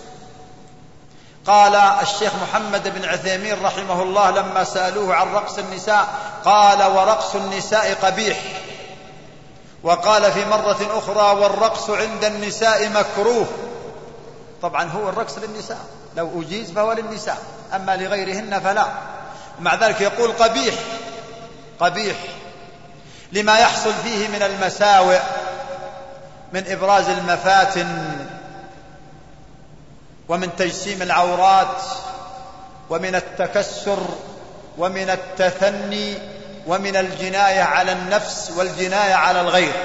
قال الشيخ محمد بن عثيمين رحمه الله لما سألوه عن رقص النساء قال ورقص النساء قبيح. وقال في مرة أخرى والرقص عند النساء مكروه. طبعا هو الرقص للنساء، لو أجيز فهو للنساء، أما لغيرهن فلا. ومع ذلك يقول قبيح قبيح لما يحصل فيه من المساوئ، من إبراز المفاتن ومن تجسيم العورات ومن التكسر ومن التثني ومن الجناية على النفس والجناية على الغير.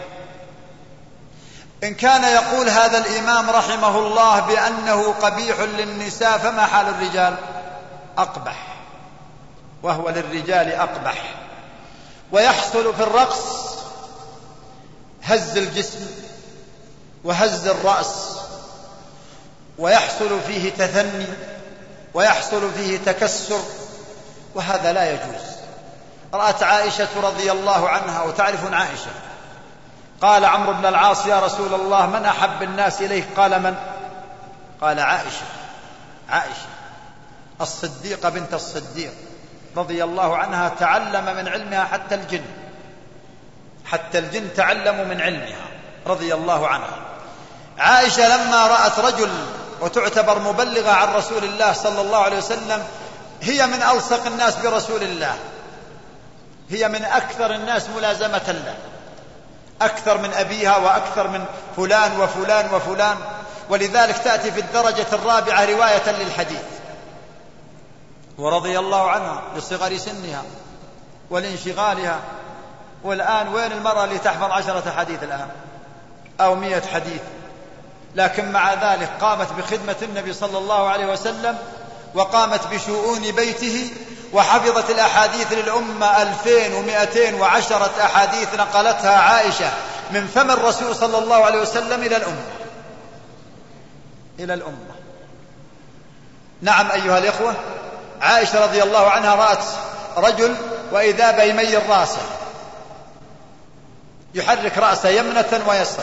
إن كان يقول هذا الإمام رحمه الله بأنه قبيح للنساء فما حال الرجال؟ أقبح، وهو للرجال أقبح. ويحصل في الرقص هز الجسم وهز الرأس، ويحصل فيه تثني ويحصل فيه تكسر، وهذا لا يجوز. رأت عائشة رضي الله عنها، وتعرفون عائشة، قال عمرو بن العاص يا رسول الله من أحب الناس إليك؟ قال من؟ قال عائشة عائشة الصديقة بنت الصديق رضي الله عنها، تعلم من علمها حتى الجن حتى الجن تعلموا من علمها رضي الله عنها. عائشة لما رأت رجل وتعتبر مبلغة عن رسول الله صلى الله عليه وسلم، هي من ألصق الناس برسول الله، هي من أكثر الناس ملازمة له، أكثر من أبيها وأكثر من فلان وفلان وفلان، ولذلك تأتي في الدرجة الرابعة رواية للحديث. ورضي الله عنها لصغر سنها ولانشغالها. والآن وين المرأة اللي تحفظ عشرة حديث الآن أو مئة حديث؟ لكن مع ذلك قامت بخدمة النبي صلى الله عليه وسلم، وقامت بشؤون بيته، وحفظت الأحاديث للأمة ألفين ومئتين وعشرة أحاديث نقلتها عائشة من فم الرسول صلى الله عليه وسلم إلى الأمة إلى الأمة. نعم أيها الإخوة، عائشة رضي الله عنها رأت رجل وإذا بيميل رأسه، يحرك رأسه يمنة ويسرى،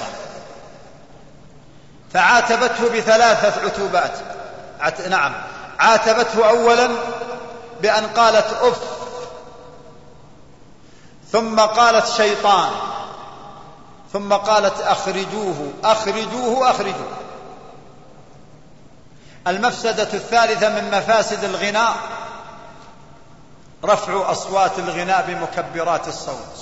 فعاتبته بثلاثة عتوبات. عت... نعم عاتبته أولا بأن قالت أف، ثم قالت شيطان، ثم قالت أخرجوه أخرجوه أخرجوه. المفسدة الثالثة من مفاسد الغناء رفع أصوات الغناء بمكبرات الصوت،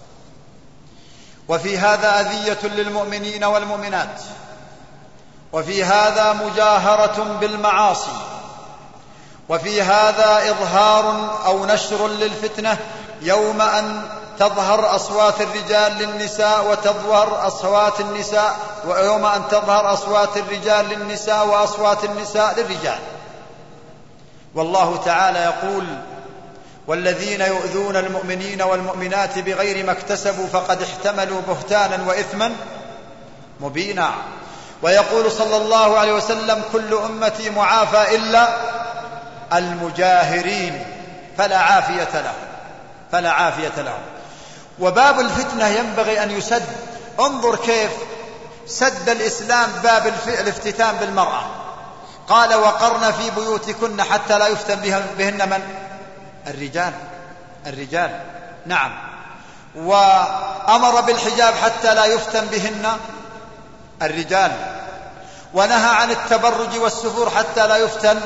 وفي هذا أذية للمؤمنين والمؤمنات، وفي هذا مجاهرة بالمعاصي، وفي هذا إظهار أو نشر للفتنة يوم أن تظهر أصوات الرجال للنساء وتظهر أصوات النساء، ويوم أن تظهر أصوات الرجال للنساء وأصوات النساء للرجال. والله تعالى يقول: والذين يؤذون المؤمنين والمؤمنات بغير ما اكتسبوا فقد احتملوا بهتانا وإثما مبينا. ويقول صلى الله عليه وسلم: كل أمتي معافى إلا المجاهرين فلا عافية لهم فلا عافية لهم. وباب الفتنة ينبغي أن يسد. انظر كيف سد الإسلام باب الافتتان بالمرأة، قال: وقرن في بيوتكن حتى لا يفتن بهن من؟ الرجال الرجال نعم. وأمر بالحجاب حتى لا يفتن بهن الرجال، ونهى عن التبرج والسفور حتى لا يفتن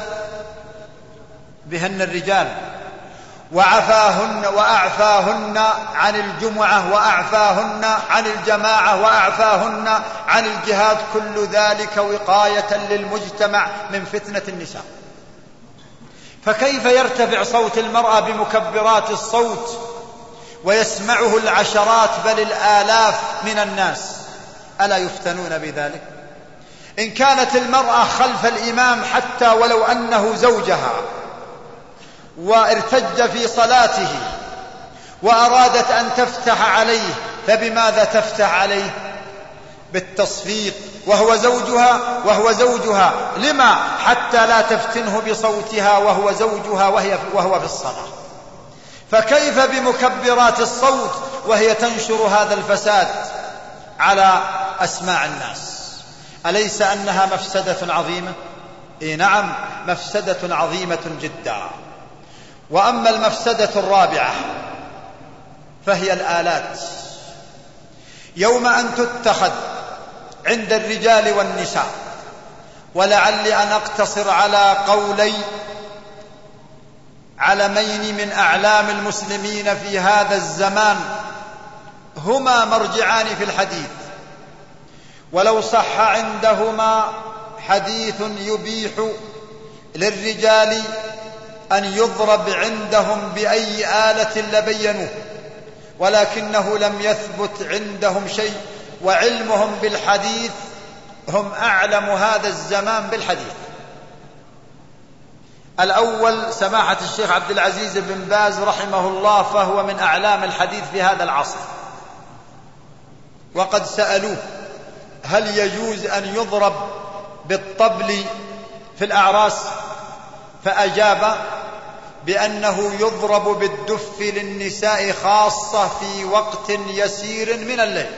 بهن الرجال، وعفاهن وأعفاهن عن الجمعة، وأعفاهن عن الجماعة، وأعفاهن عن الجهاد، كل ذلك وقاية للمجتمع من فتنة النساء. فكيف يرتفع صوت المرأة بمكبرات الصوت ويسمعه العشرات بل الآلاف من الناس؟ ألا يفتنون بذلك؟ إن كانت المرأة خلف الإمام حتى ولو أنه زوجها وارتج في صلاته وأرادت أن تفتح عليه، فبماذا تفتح عليه؟ بالتصفيق، وهو زوجها وهو زوجها لما؟ حتى لا تفتنه بصوتها وهو زوجها وهي وهو في الصلاة. فكيف بمكبرات الصوت وهي تنشر هذا الفساد على أسماع الناس؟ أليس أنها مفسدة عظيمة؟ إيه نعم، مفسدة عظيمة جدا. وأما المفسدة الرابعة فهي الآلات. يوم أن تتخذ عند الرجال والنساء، ولعلي أن أقتصر على قولي علمين من أعلام المسلمين في هذا الزمان هما مرجعان في الحديث، ولو صح عندهما حديث يبيح للرجال أن يضرب عندهم بأي آلة لبينوه، ولكنه لم يثبت عندهم شيء، وعلمهم بالحديث هم أعلم هذا الزمان بالحديث. الأول سماحة الشيخ عبد العزيز بن باز رحمه الله، فهو من أعلام الحديث في هذا العصر، وقد سألوه: هل يجوز أن يضرب بالطبل في الأعراس؟ فأجاب بأنه يضرب بالدف للنساء خاصة في وقت يسير من الليل.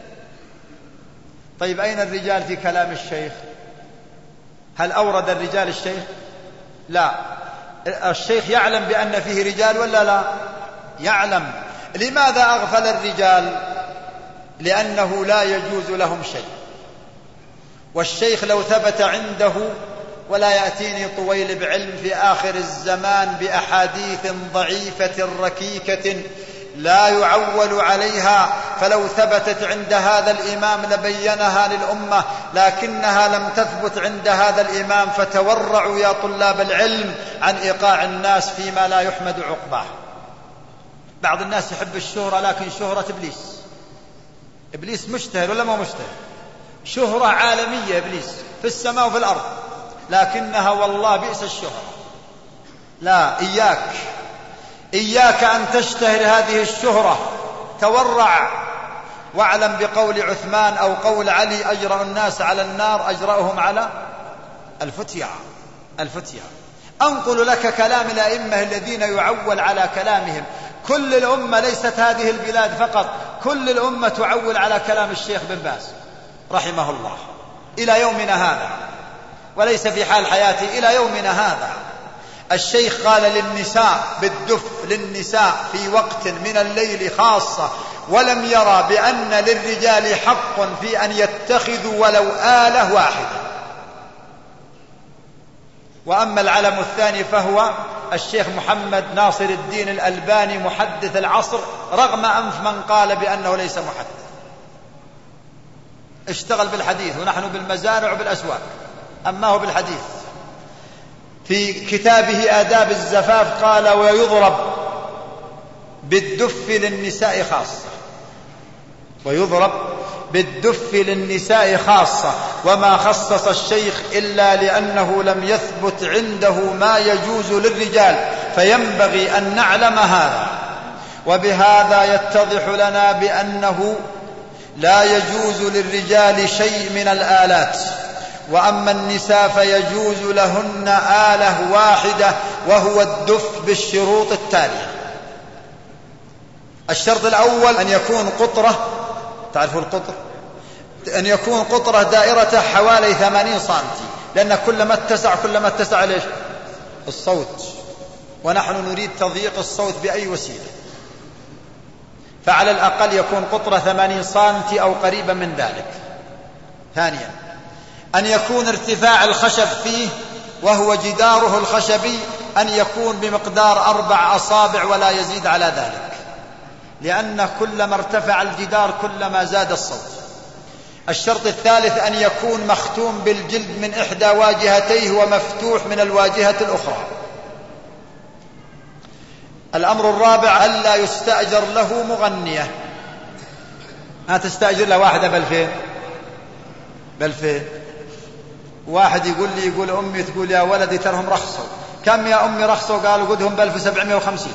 طيب أين الرجال في كلام الشيخ؟ هل أورد الرجال الشيخ؟ لا. الشيخ يعلم بأن فيه رجال ولا لا؟ يعلم. لماذا أغفل الرجال؟ لأنه لا يجوز لهم شيء. والشيخ لو ثبت عنده، ولا يأتيني طويل بعلم في آخر الزمان بأحاديث ضعيفة ركيكة لا يعول عليها، فلو ثبتت عند هذا الإمام لبينها للأمة، لكنها لم تثبت عند هذا الإمام، فتورعوا يا طلاب العلم عن إيقاع الناس فيما لا يحمد عقباه. بعض الناس يحب الشهرة، لكن شهرة إبليس. إبليس مشتهر ولا ما مشتهر؟ شهرة عالمية إبليس في السماء وفي الأرض، لكنها والله بئس الشهرة. لا، إياك إياك أن تشتهر هذه الشهرة، تورع، واعلم بقول عثمان أو قول علي: أجرأ الناس على النار أجرأهم على الفتية. الفتية. أنقل لك كلام الأئمة الذين يعول على كلامهم. كل الأمة، ليست هذه البلاد فقط، كل الأمة تعول على كلام الشيخ بن باز رحمه الله إلى يومنا هذا، وليس في حال حياته، إلى يومنا هذا. الشيخ قال للنساء بالدف للنساء في وقت من الليل خاصة، ولم يرى بأن للرجال حق في أن يتخذوا ولو آلة واحدة. وأما العلم الثاني فهو الشيخ محمد ناصر الدين الألباني محدث العصر، رغم أنف من قال بأنه ليس محدث، اشتغل بالحديث ونحن بالمزارع وبالأسواق، أما هو بالحديث. في كتابه آداب الزفاف قال: ويضرب بالدف للنساء خاصة، ويضرب بالدف للنساء خاصة، وما خصص الشيخ إلا لأنه لم يثبت عنده ما يجوز للرجال، فينبغي أن نعلم هذا. وبهذا يتضح لنا بأنه لا يجوز للرجال شيء من الآلات، وأما النساء فيجوز لهن آلة واحدة وهو الدف بالشروط التالية. الشرط الأول أن يكون قطرة، تعرفوا القطر، أن يكون قطرة دائرة حوالي ثمانين سنتي، لأن كل ما اتسع كل ما اتسع ليش؟ الصوت، ونحن نريد تضييق الصوت بأي وسيلة، فعلى الأقل يكون قطرة ثمانين سنتي أو قريبا من ذلك. ثانيا أن يكون ارتفاع الخشب فيه وهو جداره الخشبي أن يكون بمقدار أربع أصابع ولا يزيد على ذلك، لأن كلما ارتفع الجدار كلما زاد الصوت. الشرط الثالث أن يكون مختوم بالجلد من إحدى واجهتيه ومفتوح من الواجهة الأخرى. الأمر الرابع ألا يستأجر له مغنية، ما تستأجر له واحدة بلفين بلفين واحد يقول لي، يقول أمي تقول يا ولدي ترهم رخصوا. كم يا أمي رخصوا؟ قالوا قدهم بألف وسبعمائة وخمسين.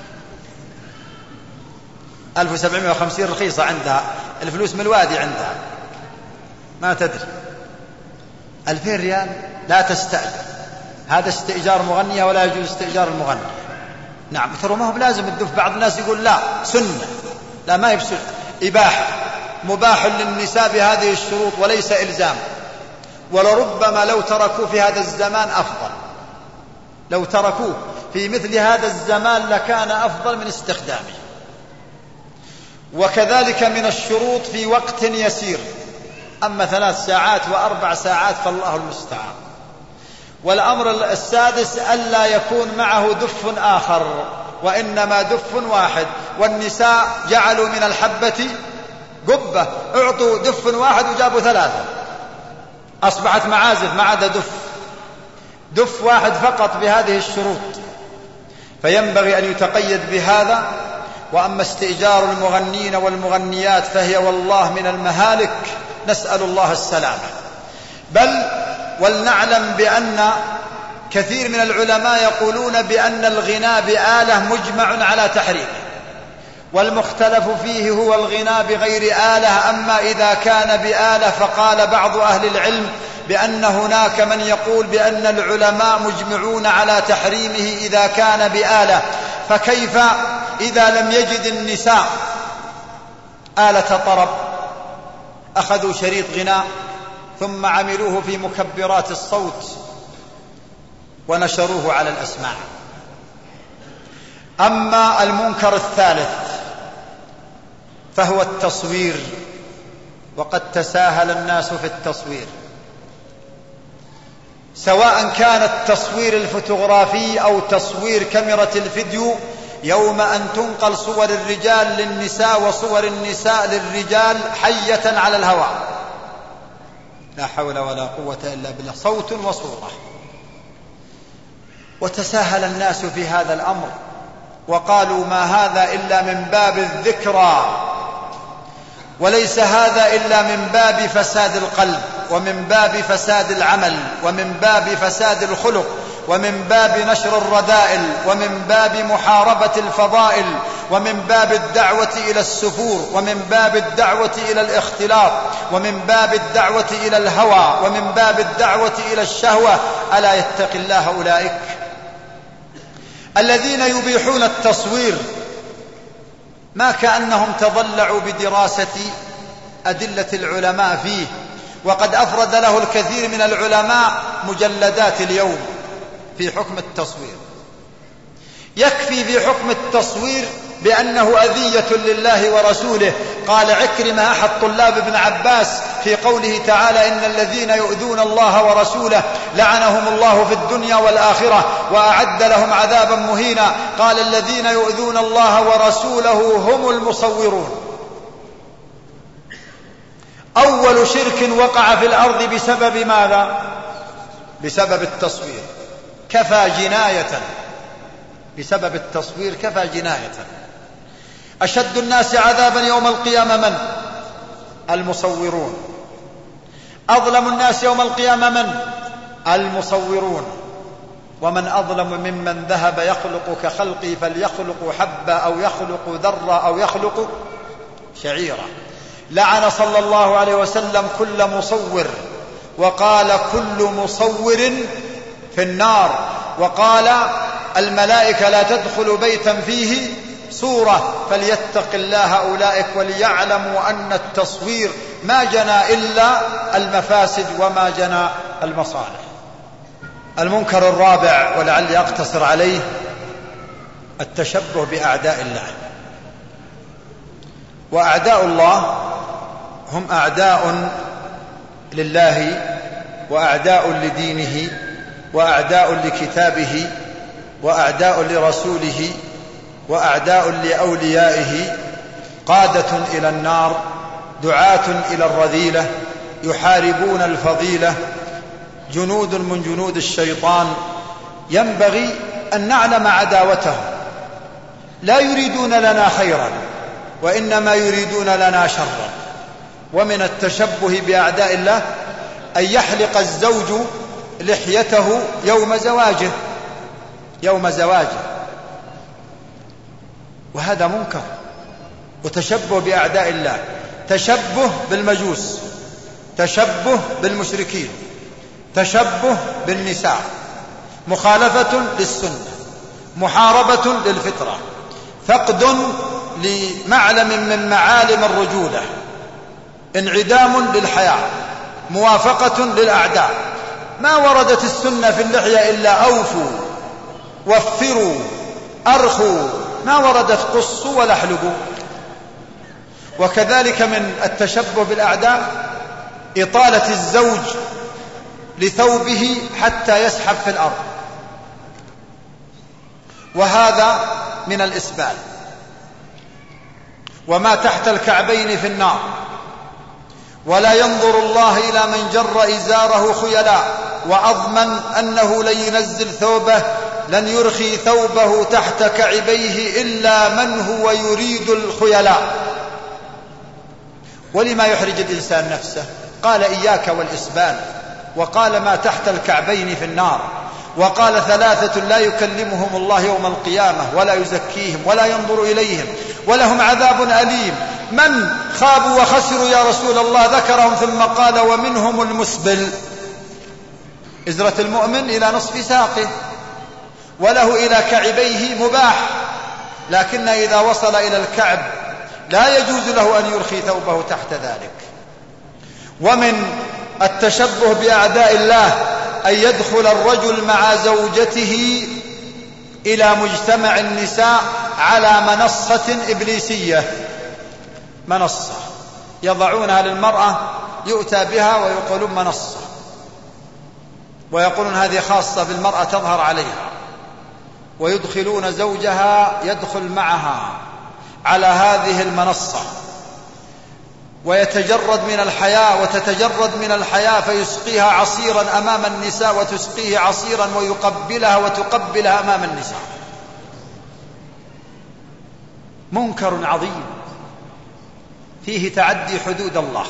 ألف وسبعمائة وخمسين رخيصة عندها، الفلوس من الوادي عندها ما تدري. ألفين ريال لا تستأجر، هذا استئجار مغنية ولا يجوز استئجار المغني. نعم، ترى ما هو بلازم الدف. بعض الناس يقول لا سنة، لا ما يبسل، إباحة، مباح للنساء بهذه الشروط وليس إلزام. ولربما لو تركوه في هذا الزمان أفضل، لو تركوه في مثل هذا الزمان لكان أفضل من استخدامه. وكذلك من الشروط في وقت يسير، أما ثلاث ساعات وأربع ساعات فالله المستعان. والأمر السادس ألا يكون معه دف آخر، وإنما دف واحد. والنساء جعلوا من الحبة قبة، اعطوا دف واحد وجابوا ثلاثة، أصبحت معازف ما عدا دف، دف واحد فقط بهذه الشروط، فينبغي أن يتقيد بهذا. وأما استئجار المغنين والمغنيات فهي والله من المهالك، نسأل الله السلامة. بل ولنعلم بأن كثير من العلماء يقولون بأن الغناء بآلة مجمع على تحريمه، والمختلف فيه هو الغناء بغير آلة. أما إذا كان بآلة فقال بعض أهل العلم بأن هناك من يقول بأن العلماء مجمعون على تحريمه إذا كان بآلة، فكيف إذا لم يجد النساء آلة طرب؟ أخذوا شريط غناء ثم عملوه في مكبرات الصوت ونشروه على الأسماع. أما المنكر الثالث فهو التصوير، وقد تساهل الناس في التصوير، سواء كان التصوير الفوتوغرافي أو تصوير كاميرا الفيديو. يوم أن تنقل صور الرجال للنساء وصور النساء للرجال حية على الهواء، لا حول ولا قوة إلا بالله، صوت وصورة. وتساهل الناس في هذا الأمر وقالوا ما هذا إلا من باب الذكرى، وليس هذا إلا من باب فساد القلب، ومن باب فساد العمل، ومن باب فساد الخلق، ومن باب نشر الرذائل، ومن باب محاربة الفضائل، ومن باب الدعوة إلى السفور، ومن باب الدعوة إلى الاختلاط، ومن باب الدعوة إلى الهوى، ومن باب الدعوة إلى الشهوة. ألا يتقي الله أولئك الذين يبيحون التصوير؟ ما كأنهم تضلعوا بدراسة أدلة العلماء فيه، وقد أفرد له الكثير من العلماء مجلدات اليوم في حكم التصوير. يكفي في حكم التصوير بأنه أذية لله ورسوله. قال عكرمة أحد طلاب ابن عباس في قوله تعالى إن الذين يؤذون الله ورسوله لعنهم الله في الدنيا والآخرة وأعد لهم عذابا مهينا. قال الذين يؤذون الله ورسوله هم المصورون. أول شرك وقع في الأرض بسبب ماذا؟ بسبب التصوير. كفى جناية، بسبب التصوير كفى جناية. أشد الناس عذابا يوم القيامة من؟ المصورون. أظلم الناس يوم القيامة من؟ المصورون. ومن أظلم ممن ذهب يخلق كخلقي فليخلق حبة أو يخلق ذرة أو يخلق شعيرة. لعن صلى الله عليه وسلم كل مصور، وقال كل مصور في النار. وقال الملائكة لا تدخل بيتا فيه صورة فليتق الله أولئك وليعلموا أن التصوير ما جنى إلا المفاسد وما جنى المصالح. المنكر الرابع ولعلي أقتصر عليه التشبه بأعداء الله. وأعداء الله هم أعداء لله وأعداء لدينه وأعداء لكتابه وأعداء لرسوله وأعداء لأوليائه، قادة إلى النار، دعاة إلى الرذيلة، يحاربون الفضيلة، جنود من جنود الشيطان. ينبغي أن نعلم عداوتهم. لا يريدون لنا خيرا وإنما يريدون لنا شرا. ومن التشبه بأعداء الله أن يحلق الزوج لحيته يوم زواجه يوم زواجه وهذا منكر وتشبه بأعداء الله. تشبه بالمجوس، تشبه بالمشركين، تشبه بالنساء، مخالفة للسنة، محاربة للفطرة، فقد لمعلم من معالم الرجولة، انعدام للحياة، موافقة للأعداء. ما وردت السنة في اللحية إلا أوفوا وفروا أرخوا، ما وردت قصوا ولا احلقوا. وكذلك من التشبه بالأعداء إطالة الزوج لثوبه حتى يسحب في الأرض، وهذا من الإسبال. وما تحت الكعبين في النار. ولا ينظر الله إلى من جر إزاره خيلاء وأضمن أنه لن ينزل ثوبه لن يرخي ثوبه تحت كعبيه إلا من هو يريد الخيلاء. ولما يحرج الإنسان نفسه؟ قال إياك والإسبال، وقال ما تحت الكعبين في النار، وقال ثلاثة لا يكلمهم الله يوم القيامة ولا يزكيهم ولا ينظر إليهم ولهم عذاب أليم. من خابوا وخسروا يا رسول الله؟ ذكرهم ثم قال ومنهم المسبل. إزرة المؤمن إلى نصف ساقه وله إلى كعبيه مباح، لكن إذا وصل إلى الكعب لا يجوز له أن يرخي ثوبه تحت ذلك. ومن التشبه بأعداء الله أن يدخل الرجل مع زوجته إلى مجتمع النساء على منصة إبليسية، منصة يضعونها للمرأة يؤتى بها ويقولون منصة، ويقولون هذه خاصة بالمرأة تظهر عليها، ويدخلون زوجها يدخل معها على هذه المنصة ويتجرد من الحياة وتتجرد من الحياة فيسقيها عصيرا أمام النساء وتسقيه عصيرا ويقبلها وتقبلها أمام النساء. منكر عظيم فيه تعدي حدود الله،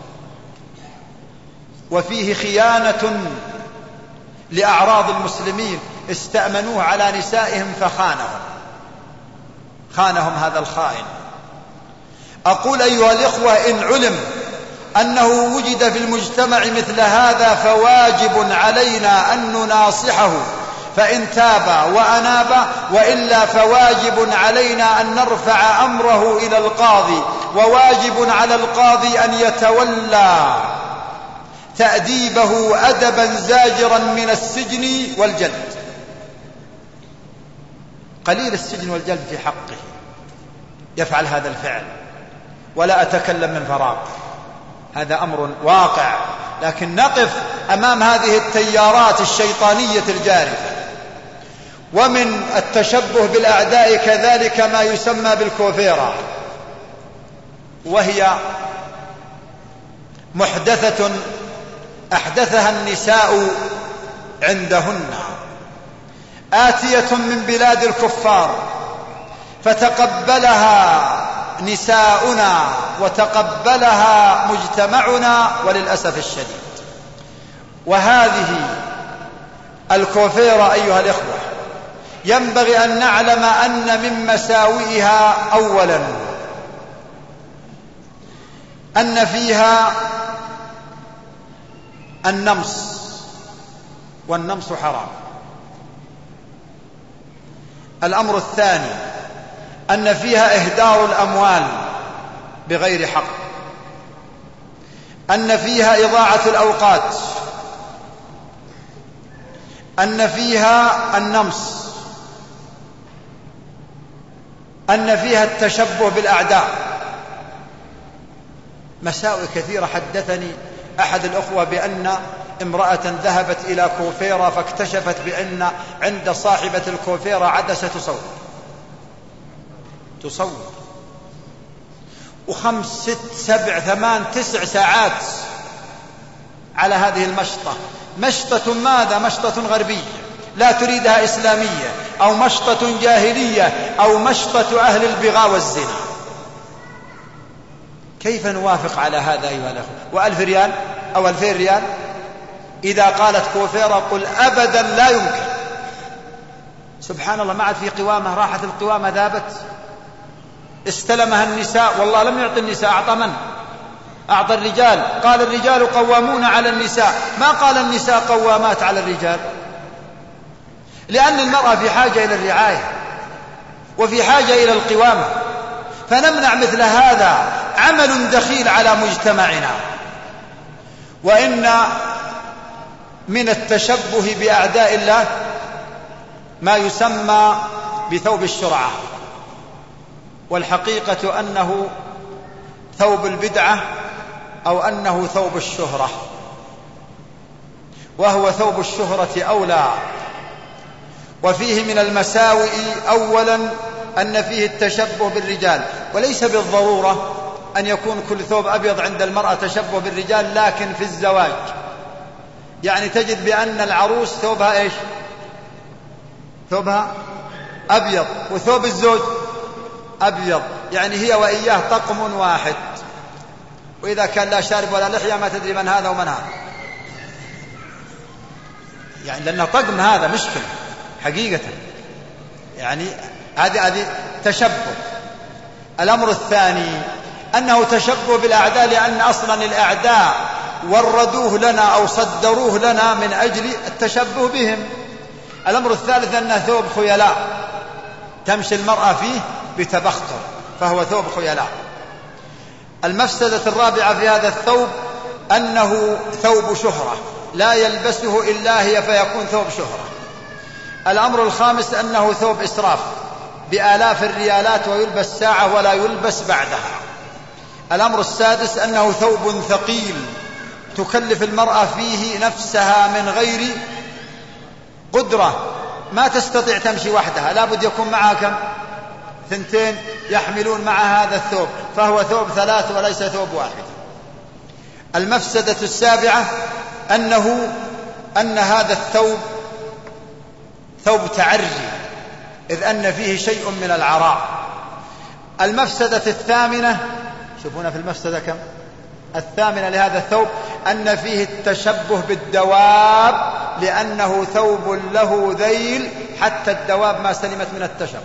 وفيه خيانة لأعراض المسلمين. استأمنوه على نسائهم فخانهم خانهم هذا الخائن. أقول أيها الإخوة إن علم أنه وجد في المجتمع مثل هذا فواجب علينا أن نناصحه فإن تاب وأناب، وإلا فواجب علينا أن نرفع أمره إلى القاضي، وواجب على القاضي أن يتولى تأديبه أدبا زاجرا من السجن والجلد. قليل السجن والجلد في حقه، يفعل هذا الفعل، ولا أتكلم من فراغ، هذا أمر واقع. لكن نقف أمام هذه التيارات الشيطانية الجارفة. ومن التشبه بالأعداء كذلك ما يسمى بالكوفيرة، وهي محدثة أحدثها النساء عندهن، آتية من بلاد الكفار، فتقبلها نساؤنا وتقبلها مجتمعنا وللأسف الشديد. وهذه الكوفيرة أيها الإخوة ينبغي أن نعلم أن من مساوئها أولا أن فيها النمص، والنمص حرام. الأمر الثاني أن فيها إهدار الأموال بغير حق، أن فيها إضاعة الأوقات، أن فيها النمص، أن فيها التشبه بالأعداء. مساوئ كثيرة. حدثني أحد الأخوة بأن امرأة ذهبت إلى كوفيرة فاكتشفت بأن عند صاحبة الكوفيرة عدسة تصور تصور وخمس ست سبع ثمان تسع ساعات على هذه المشطة. مشطة ماذا؟ مشطة غربية لا تريدها إسلامية، أو مشطة جاهلية، أو مشطة أهل البغاء والزنا. كيف نوافق على هذا أيها الأخوة؟ وألف ريال أو ألفين ريال إذا قالت كوفيرة قل أبدا لا يمكن. سبحان الله، ما عاد في قوامة، راحت القوامة ذابت، استلمها النساء. والله لم يعطي النساء، أعطى من؟ أعطى الرجال. قال الرجال قوامون على النساء، ما قال النساء قوامات على الرجال، لأن المرأة في حاجة إلى الرعاية وفي حاجة إلى القوامة. فنمنع مثل هذا عمل دخيل على مجتمعنا. وإن من التشبه بأعداء الله ما يسمى بثوب الشرعة، والحقيقة أنه ثوب البدعة أو أنه ثوب الشهرة، وهو ثوب الشهرة أولى. وفيه من المساوئ أولا أن فيه التشبه بالرجال، وليس بالضرورة أن يكون كل ثوب أبيض عند المرأة تشبه بالرجال، لكن في الزواج يعني تجد بأن العروس ثوبها إيش؟ ثوبها أبيض، وثوب الزوج أبيض، يعني هي وإياه طقم واحد. وإذا كان لا شارب ولا لحية ما تدري من هذا ومن هذا، يعني لأنه طقم، هذا مشكلة حقيقة. يعني هذه هذه تشبه. الأمر الثاني أنه تشبه بالأعداء، لأن أصلا الأعداء وردوه لنا أو صدروه لنا من أجل التشبه بهم. الأمر الثالث أنه ثوب خيلاء، تمشي المرأة فيه بتبختر، فهو ثوب خيلاء. المفسدة الرابعة في هذا الثوب أنه ثوب شهرة، لا يلبسه إلا هي فيكون ثوب شهرة. الأمر الخامس أنه ثوب إسراف بآلاف الريالات، ويلبس ساعة ولا يلبس بعدها. الأمر السادس أنه ثوب ثقيل تكلف المرأة فيه نفسها من غير قدرة، ما تستطيع تمشي وحدها، لابد يكون معها كم؟ ثنتين يحملون مع هذا الثوب، فهو ثوب ثلاث وليس ثوب واحد. المفسدة السابعة أنه أن هذا الثوب ثوب تعري، إذ أن فيه شيء من العراء. المفسدة الثامنة، شوفونا في المفسدة كم؟ الثامنة لهذا الثوب أن فيه التشبه بالدواب، لأنه ثوب له ذيل، حتى الدواب ما سلمت من التشبه،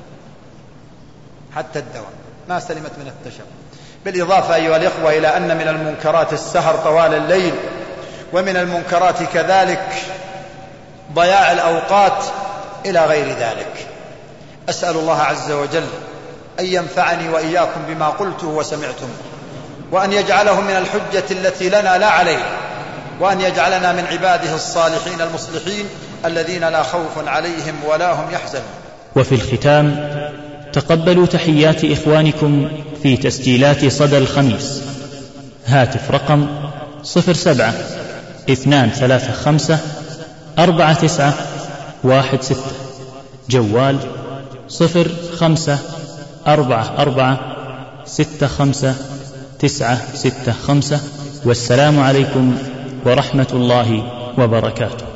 حتى الدواب ما سلمت من التشبه. بالإضافة أيها الإخوة إلى أن من المنكرات السهر طوال الليل، ومن المنكرات كذلك ضياع الأوقات إلى غير ذلك. أسأل الله عز وجل أن ينفعني وإياكم بما قلته وسمعتم، وأن يجعله من الحجة التي لنا لا علينا، وأن يجعلنا من عباده الصالحين المصلحين الذين لا خوف عليهم ولا هم يحزنون. وفي الختام تقبلوا تحيات إخوانكم في تسجيلات صدى الخميس. هاتف رقم صفر سبعة اثنان ثلاثة خمسة أربعة تسعة واحد ستة. جوال صفر خمسة أربعة أربعة ستة خمسة تسعة ستة خمسة. والسلام عليكم ورحمة الله وبركاته.